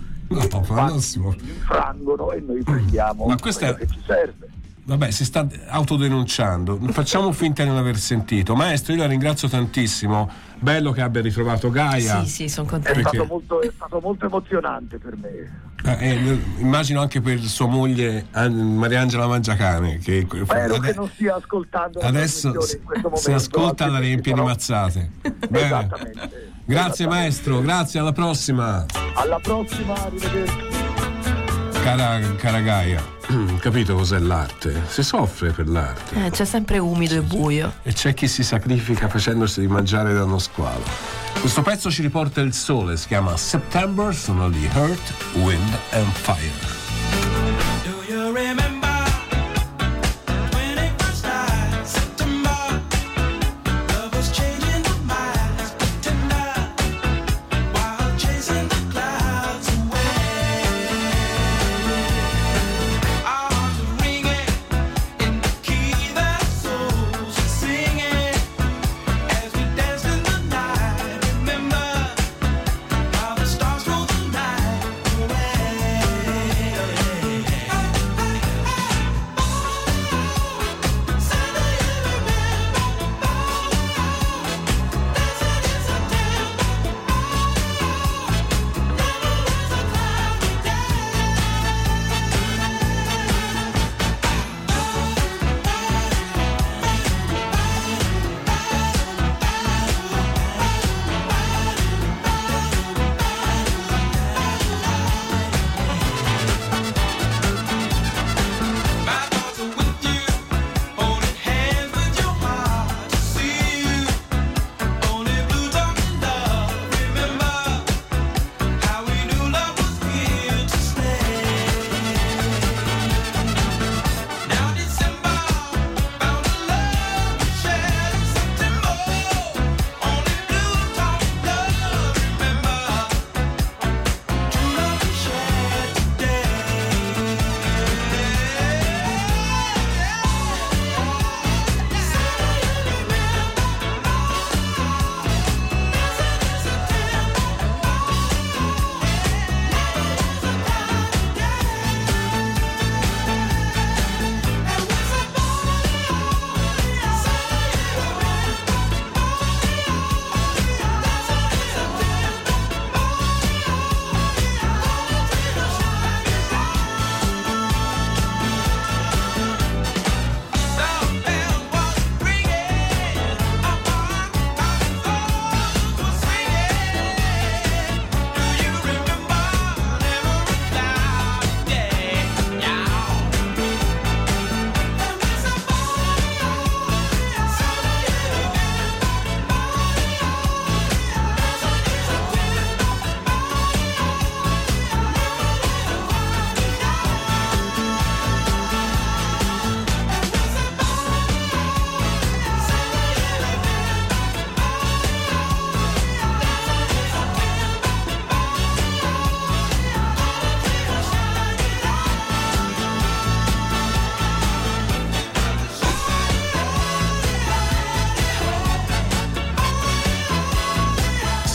Infrangono e noi prendiamo quello che ci serve. Vabbè, si sta autodenunciando. Facciamo finta di non aver sentito. Maestro, io la ringrazio tantissimo. Bello che abbia ritrovato Gaia. Sì, sono contento. È stato molto emozionante per me. Immagino anche per sua moglie Mariangela Mangiacane, che spero che non stia ascoltando adesso in questo momento, se ascolta la riempie di mazzate. Bene. Esattamente. Grazie maestro, grazie, alla prossima. Alla prossima, arrivederci. Cara Gaia, capito cos'è l'arte? Si soffre per l'arte. C'è sempre umido e buio. E c'è chi si sacrifica facendosi di mangiare da uno squalo. Questo pezzo ci riporta il sole, si chiama September, sono gli Earth, Wind and Fire. Do you remember?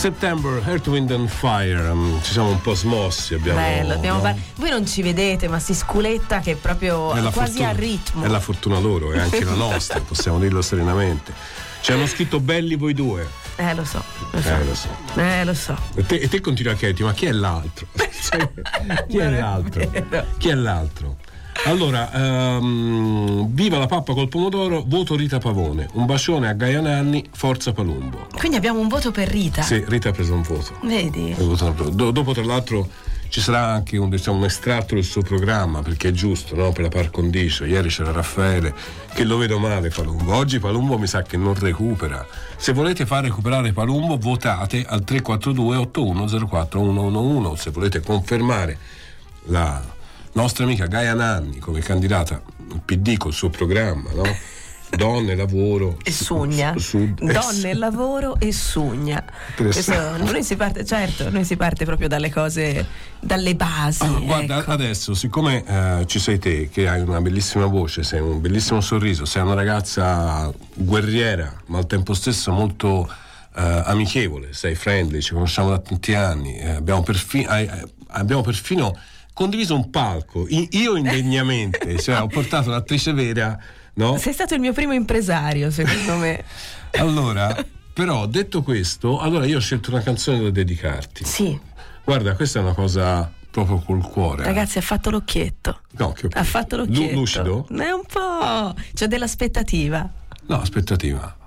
September, Earth, Wind and Fire. Ci siamo un po' smossi, Bello, no? Voi non ci vedete, ma si sculetta che è proprio quasi a ritmo. È la fortuna loro, è anche la nostra, possiamo dirlo serenamente. Ci hanno scritto belli voi due. Lo so. E te continui a chiederti, ma chi è l'altro? Chi è l'altro? Allora, viva la pappa col pomodoro, voto Rita Pavone. Un bacione a Gaia Nanni, forza Palumbo. Quindi abbiamo un voto per Rita. Sì, Rita ha preso un voto. Vedi? Dopo, tra l'altro, ci sarà anche un estratto del suo programma, perché è giusto, no? Per la par condicio. Ieri c'era Raffaele, che lo vedo male Palumbo. Oggi Palumbo mi sa che non recupera. Se volete far recuperare Palumbo, votate al 342 8104 111. Se volete confermare la nostra amica Gaia Nanni come candidata al PD col suo programma, no? Donne, lavoro e sugna. Donne, lavoro e sugna. Noi si parte proprio dalle cose, dalle basi. Guarda, ecco. Adesso, siccome ci sei te, che hai una bellissima voce, sei un bellissimo sorriso, sei una ragazza guerriera, ma al tempo stesso molto amichevole, sei friendly, ci conosciamo da tanti anni, abbiamo perfino condiviso un palco, io indegnamente, cioè ho portato l'attrice Vera, no? Sei stato il mio primo impresario, secondo me. Allora, però, detto questo, allora io ho scelto una canzone da dedicarti. Sì. Guarda, questa è una cosa proprio col cuore. Ragazzi, ha fatto l'occhietto. No, che ha fatto l'occhietto. Lucido? È un po'. C'è dell'aspettativa. No, aspettativa.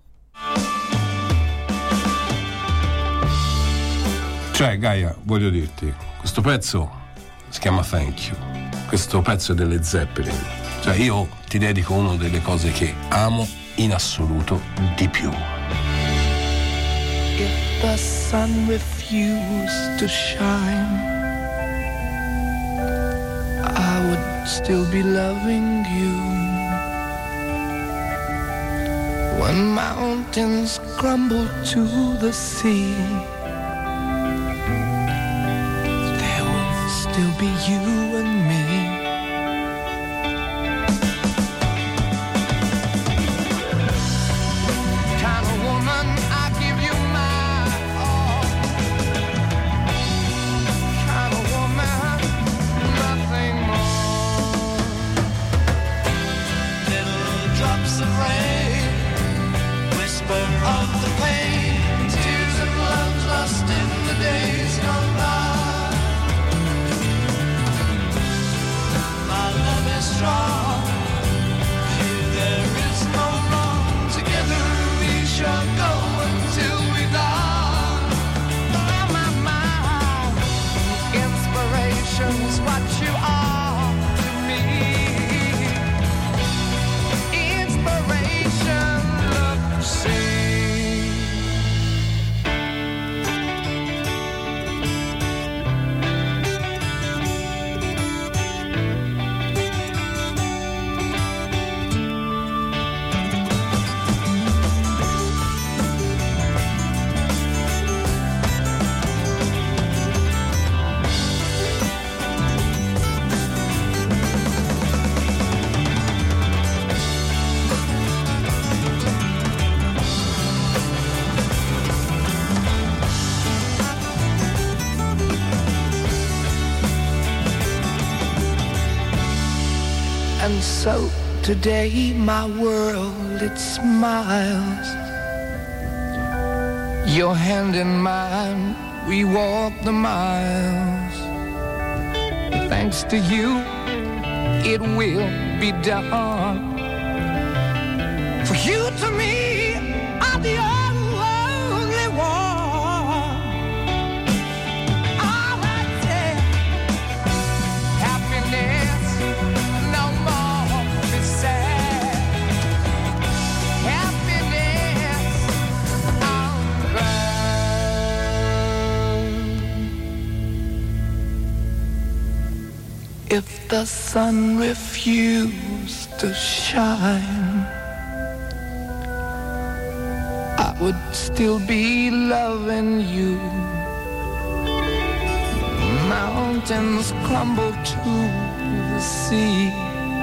Cioè, Gaia, voglio dirti, questo pezzo si chiama Thank You. Questo pezzo è delle Zeppelin. Cioè, io ti dedico una delle cose che amo in assoluto di più. If the sun refused to shine, I would still be loving you. When mountains crumble to the sea, there will still be you and me. Kind of woman, I give you my all. Kind of woman, nothing more. Little drops of rain, whisper of the pain, tears of love lost in the days gone by. My love is strong, here there is no wrong. Together we shall go until we die. My inspiration's what you are to me. Inspiration, look, see. And so today my world, it smiles. Your hand in mine, we walk the miles. Thanks to you, it will be done. For you to me are the only one. All I say, happiness, no more be sad. Happiness, I'm glad. If the sun refused to shine, I would still be loving you. Mountains crumble to the sea,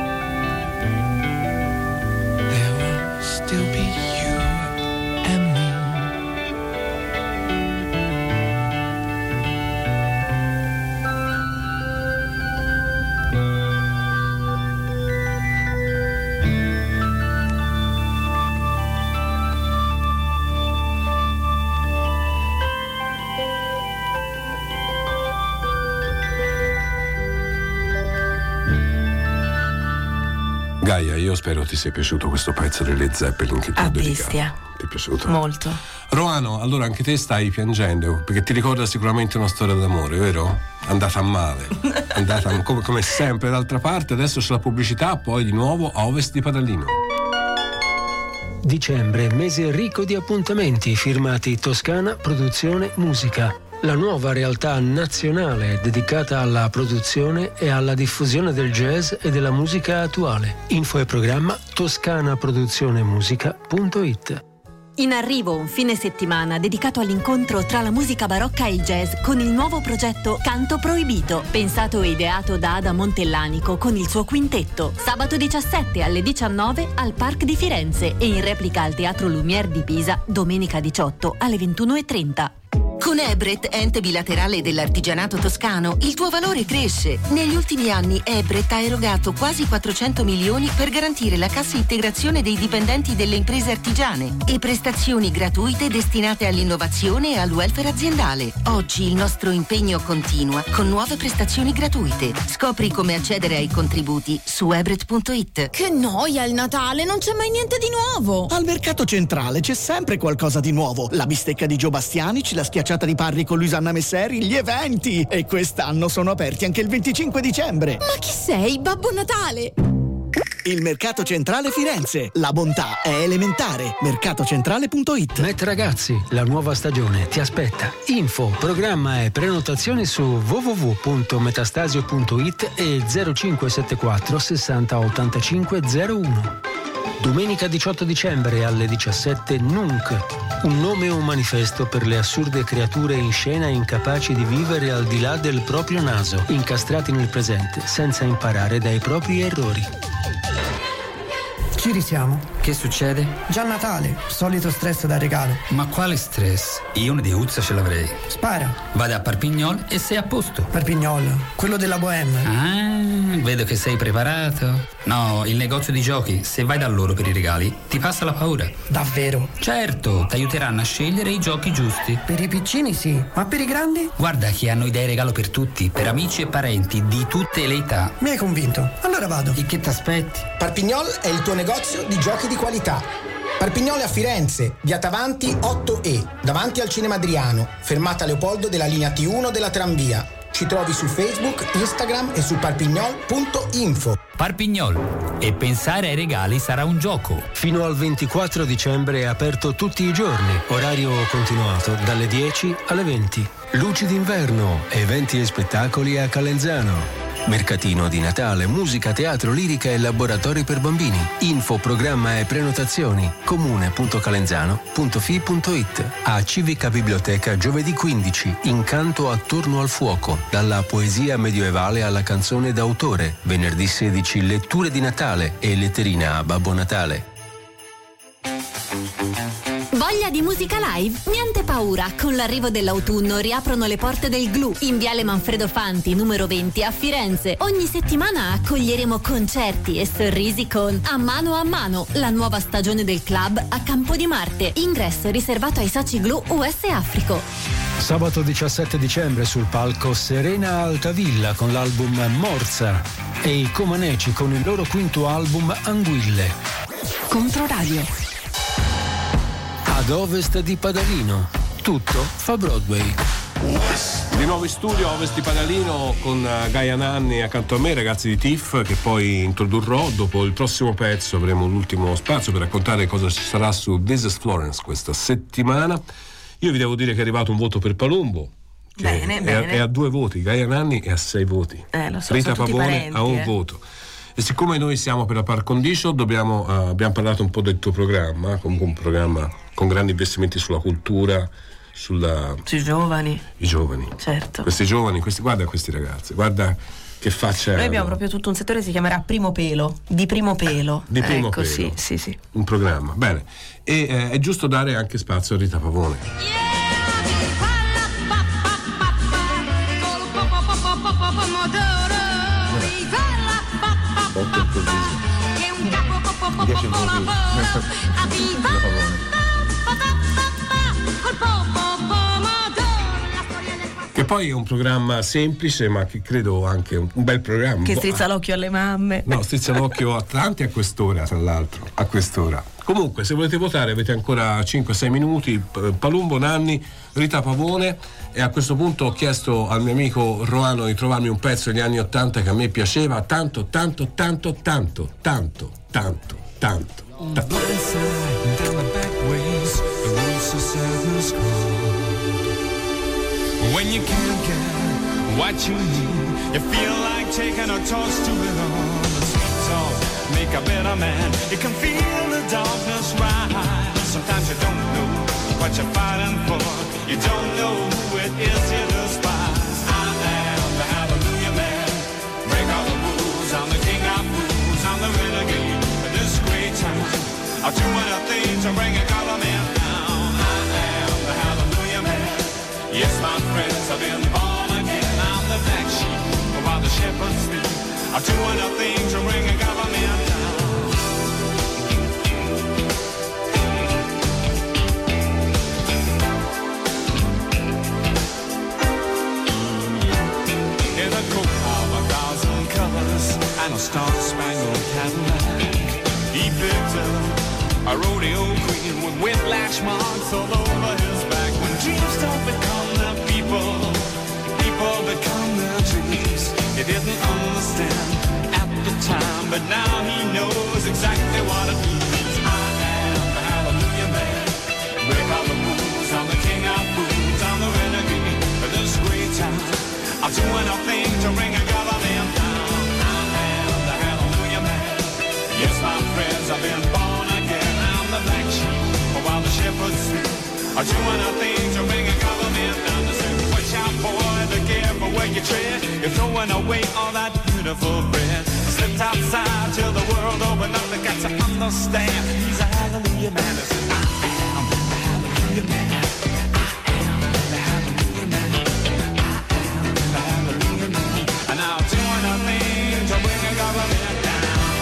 there will still be you and me. Gaia, io spero ti sia piaciuto questo pezzo delle Zeppelin che ti ho dedicato. Bestia. Ti è piaciuto? Molto. Roano, allora anche te stai piangendo perché ti ricorda sicuramente una storia d'amore, vero? Andata a male, come sempre. D'altra parte adesso c'è la pubblicità, poi di nuovo a ovest di Padalino. Dicembre, mese ricco di appuntamenti firmati Toscana Produzione Musica, la nuova realtà nazionale dedicata alla produzione e alla diffusione del jazz e della musica attuale. Info e programma toscanaproduzionemusica.it. In arrivo un fine settimana dedicato all'incontro tra la musica barocca e il jazz con il nuovo progetto Canto Proibito, pensato e ideato da Ada Montellanico con il suo quintetto. Sabato 17 alle 19 al Parc di Firenze e in replica al Teatro Lumière di Pisa domenica 18 alle 21:30. Con Ebret, ente bilaterale dell'artigianato toscano, il tuo valore cresce. Negli ultimi anni Ebret ha erogato quasi 400 milioni per garantire la cassa integrazione dei dipendenti delle imprese artigiane e prestazioni gratuite destinate all'innovazione e al welfare aziendale. Oggi il nostro impegno continua con nuove prestazioni gratuite. Scopri come accedere ai contributi su ebret.it. Che noia il Natale, non c'è mai niente di nuovo. Al Mercato Centrale c'è sempre qualcosa di nuovo. La bistecca di Gio Bastianici, la schiacciata di Parri con Luisanna Messeri, gli eventi. E quest'anno sono aperti anche il 25 dicembre. Ma chi sei, Babbo Natale? Il Mercato Centrale Firenze. La bontà è elementare. Mercatocentrale.it. Met Ragazzi, la nuova stagione ti aspetta. Info, programma e prenotazioni su www.metastasio.it e 0574 60 85 01. Domenica 18 dicembre alle 17 Nunc, un nome e un manifesto per le assurde creature in scena incapaci di vivere al di là del proprio naso, incastrati nel presente senza imparare dai propri errori. Ci risiamo. Che succede? Già Natale, solito stress da regalo. Ma quale stress? Io una diuzza ce l'avrei. Spara. Vada a Parpignol e sei a posto. Parpignol, quello della Bohème. Ah, vedo che sei preparato. No, il negozio di giochi, se vai da loro per i regali, ti passa la paura. Davvero? Certo, ti aiuteranno a scegliere i giochi giusti. Per i piccini sì, ma per i grandi? Guarda che hanno idee regalo per tutti, per amici e parenti di tutte le età. Mi hai convinto, allora vado. E che t'aspetti? Parpignol è il tuo negozio di giochi di qualità. Parpignol a Firenze, via Tavanti 8E, davanti al Cinema Adriano, fermata Leopoldo della linea T1 della tranvia. Ci trovi su Facebook, Instagram e su parpignol.info. Parpignol. E pensare ai regali sarà un gioco. Fino al 24 dicembre è aperto tutti i giorni, orario continuato dalle 10 alle 20. Luci d'inverno, eventi e spettacoli a Calenzano. Mercatino di Natale, musica, teatro, lirica e laboratori per bambini. Info, programma e prenotazioni. comune.calenzano.fi.it. A Civica Biblioteca giovedì 15, Incanto attorno al fuoco. Dalla poesia medievale alla canzone d'autore. Venerdì 16, letture di Natale e letterina a Babbo Natale. Voglia di musica live? Niente paura, con l'arrivo dell'autunno riaprono le porte del Glu in Viale Manfredo Fanti, numero 20 a Firenze. Ogni settimana accoglieremo concerti e sorrisi con A Mano, la nuova stagione del club a Campo di Marte. Ingresso riservato ai soci Glu US Africo. Sabato 17 dicembre sul palco Serena Altavilla con l'album Morza e i Comaneci con il loro quinto album Anguille. Controradio. Ad ovest di Padalino, tutto fa Broadway. Di nuovo in studio a ovest di Padalino con Gaia Nanni accanto a me, ragazzi di TIFF, che poi introdurrò. Dopo il prossimo pezzo avremo l'ultimo spazio per raccontare cosa ci sarà su This is Florence questa settimana. Io vi devo dire che è arrivato un voto per Palumbo. Bene. È a 2 voti, Gaia Nanni è a 6 voti. Lo so, Rita sono tutti Pavone parenti, a 1 voto. E siccome noi siamo per la par condicio, abbiamo parlato un po' del tuo programma, comunque un programma con grandi investimenti sulla cultura, sui giovani. I giovani. Certo. Questi giovani, guarda questi ragazzi, guarda che faccia. Noi abbiamo proprio tutto un settore che si chiamerà Primo Pelo, di primo pelo. Di primo pelo. Sì. Un programma, bene. E è giusto dare anche spazio a Rita Pavone. Mi piace proprio che poi è un programma semplice, ma che credo anche un bel programma. Che strizza l'occhio alle mamme. No, strizza l'occhio a tanti a quest'ora, tra l'altro, a quest'ora. Comunque, se volete votare avete ancora 5-6 minuti. Palumbo, Nanni, Rita Pavone. E a questo punto ho chiesto al mio amico Roano di trovarmi un pezzo degli anni 80 che a me piaceva tanto. When you can't get what you need, you feel like taking a toast to it all. The sweet talk make a better man. You can feel the darkness rise. Sometimes you don't know what you're fighting for. You don't know who it is you despise. I am the hallelujah man. Break all the rules. I'm the king of fools. I'm the renegade of this great town. I'll do anything to bring a government down. I am the hallelujah man. Yes, my friends, I've been born again. I'm the black sheep while the shepherds sleep. I'm doing a thing to bring a government down. In a coat of 1,000 colors and a star-spangled Cadillac, he picked up a rodeo queen with whiplash marks all over his back. When dreams don't become their people, people become their dreams. He didn't understand at the time, but now he knows exactly what it means. I am the hallelujah man. Break all the rules. I'm the king of fools. I'm the renegade of this great town. I'll do anything to bring a government down. I am the hallelujah man. Yes, my friends, I've been born again. I'm the black sheep while the shepherds sleep. I'll do anything to bring a government down. To say, watch out, boy, be careful where you tread. You're throwing away all that beautiful bread. I slipped outside till the world opened up. They got to understand he's a hallelujah man. I said, I am the hallelujah man. I am the hallelujah man. I am the hallelujah man. And I'll do anything to bring a government down.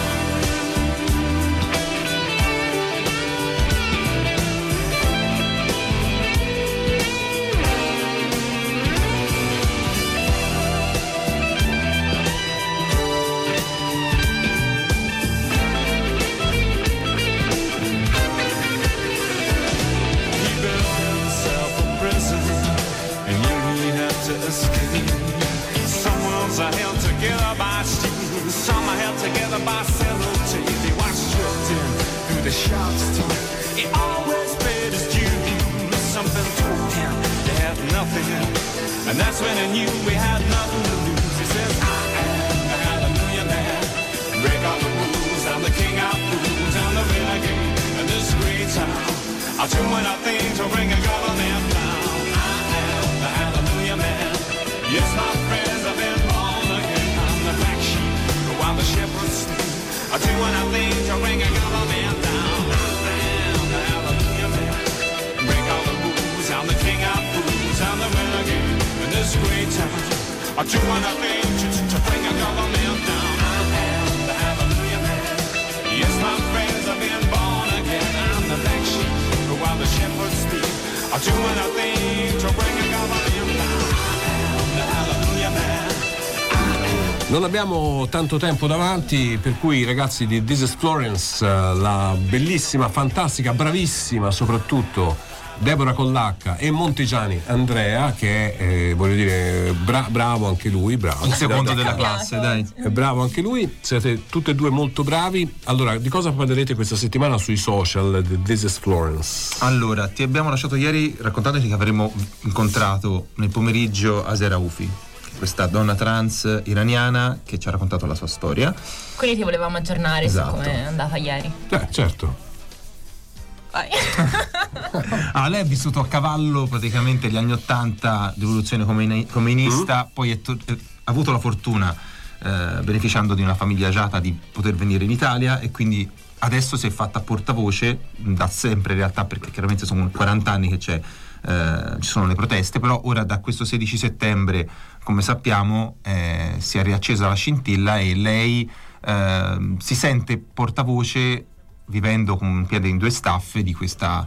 Some worlds are held together by steel, some are held together by sellotape. He was drifting through the sharp's teeth. He always paid his dues. Something told him he had nothing, and that's when he knew we had nothing to lose. He says, I am the hallelujah man. Break all the rules. I'm the king of fools. I'm the renegade of this great town. I'll do anything to bring a government down. I am the hallelujah man. Yes, my friends, I've been born again. I'm the black sheep while the shepherds sleep. I'll do anything to bring a government down. I am the hallelujah man. Break all the rules. I'm the king of fools. I'm the renegade in this great town. I'll do anything to bring a government down. I am the hallelujah man. Yes, my friends, I've been born again. I'm the black sheep while the shepherds sleep. I'll do anything to bring a government down. Non abbiamo tanto tempo davanti, per cui ragazzi di This is Florence, la bellissima, fantastica, bravissima soprattutto Deborah Collacca e Montegiani Andrea, che è voglio dire bravo anche lui, bravo, il secondo della classe, dai, bravo anche lui, siete tutti e due molto bravi. Allora, di cosa parlerete questa settimana sui social di This is Florence? Allora, ti abbiamo lasciato ieri raccontandoti che avremmo incontrato nel pomeriggio Asera Ufi, questa donna trans iraniana che ci ha raccontato la sua storia. Quindi ti volevamo aggiornare su come è andata ieri. Certo. Vai. Lei ha vissuto a cavallo praticamente gli anni 80, rivoluzione comunista, poi ha avuto la fortuna, beneficiando di una famiglia agiata, di poter venire in Italia, e quindi adesso si è fatta portavoce da sempre in realtà, perché chiaramente sono 40 anni che ci sono le proteste, però ora da questo 16 settembre, come sappiamo, si è riaccesa la scintilla e lei si sente portavoce, vivendo con un piede in due staffe, di questa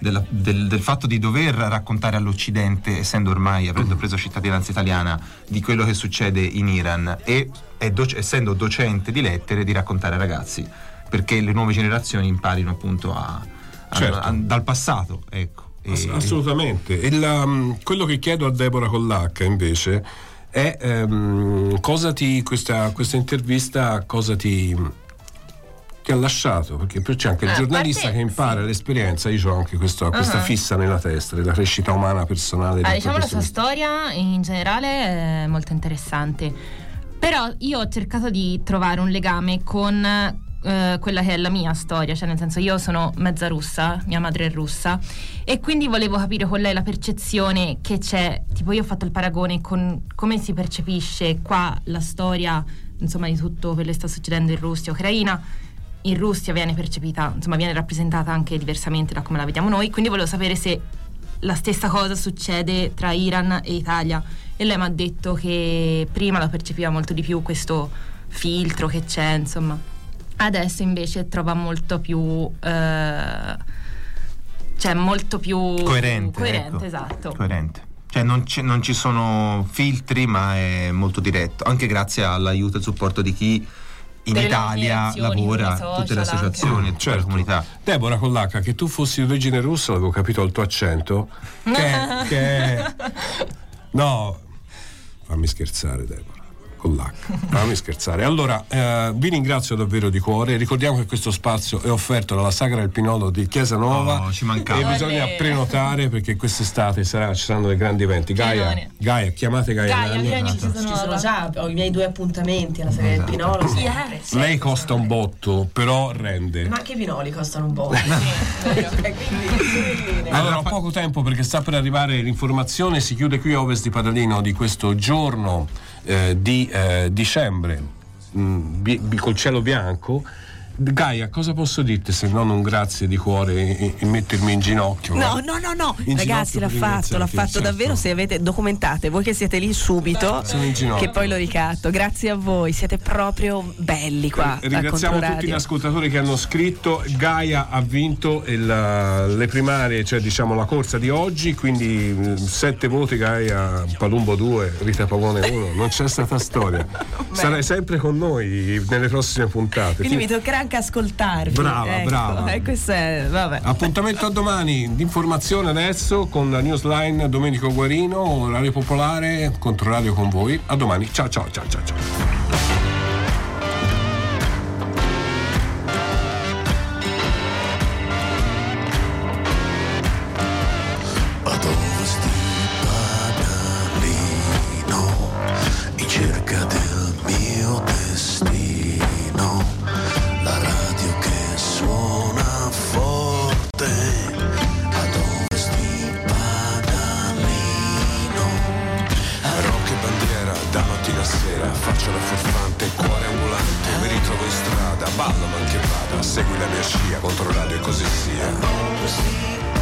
del fatto di dover raccontare all'Occidente, essendo ormai, avendo preso cittadinanza italiana, di quello che succede in Iran, e essendo docente di lettere, di raccontare ai ragazzi, perché le nuove generazioni imparino appunto dal passato, ecco. Assolutamente. Quello che chiedo a Deborah Collacca invece è questa intervista cosa ti ha lasciato, perché c'è anche il giornalista che impara l'esperienza. Io ho anche questa fissa nella testa della crescita umana personale. Diciamo la sua storia in generale è molto interessante, però io ho cercato di trovare un legame con quella che è la mia storia, cioè nel senso, io sono mezza russa, mia madre è russa, e quindi volevo capire con lei la percezione che c'è. Tipo, io ho fatto il paragone con come si percepisce qua la storia, insomma, di tutto quello che sta succedendo in Russia, Ucraina. In Russia viene percepita, insomma, viene rappresentata anche diversamente da come la vediamo noi, quindi volevo sapere se la stessa cosa succede tra Iran e Italia, e lei mi ha detto che prima la percepiva molto di più questo filtro che c'è, insomma. Adesso invece trova molto più molto più coerente, ecco. Esatto. Coerente. Cioè non ci sono filtri, ma è molto diretto, anche grazie all'aiuto e al supporto di chi in Italia lavora, tutte le associazioni, tutte le comunità. Deborah Collacca, che tu fossi di origine russa, l'avevo capito al tuo accento, no, fammi scherzare, Deborah Collacca, fammi scherzare. Allora, vi ringrazio davvero di cuore. Ricordiamo che questo spazio è offerto dalla Sagra del Pinolo di Chiesa Nuova, ci mancava. E bisogna prenotare, perché quest'estate ci saranno dei grandi eventi. Gaia, chiamate Gaia. Ci sono già, ho i miei 2 appuntamenti alla Sagra del Pinolo. Lei costa un botto, però rende. Ma anche i pinoli costano un botto. Allora, ho poco tempo perché sta per arrivare l'informazione. Si chiude qui Ovest di Padalino di questo giorno di dicembre, col cielo bianco. Gaia, cosa posso dirti se non un grazie di cuore e mettermi in ginocchio? No, ragazzi, l'ha fatto certo. Davvero. Se avete, documentate, voi che siete lì subito, che poi lo ricatto. Grazie a voi, siete proprio belli qua. Ringraziamo tutti gli ascoltatori che hanno scritto. Gaia ha vinto le primarie, cioè diciamo la corsa di oggi, quindi 7 voti Gaia, Palumbo 2, Rita Pavone 1. Non c'è stata storia. Sarai sempre con noi nelle prossime puntate. Quindi mi toccherà anche ascoltarvi. Brava. Questo è, vabbè. Appuntamento a domani. L'informazione adesso con la Newsline Domenico Guarino, Radio Popolare, Controradio con voi. A domani. Ciao. Ad ovest di Padalino, in cerca del mio destino. La radio che suona forte, ad ovest di Padalino. Rock e bandiera, da mattina a sera, faccia la furfante, cuore ambulante. Mi ritrovo in strada, ballo ma anche vada, segui la mia scia, Controradio e così sia.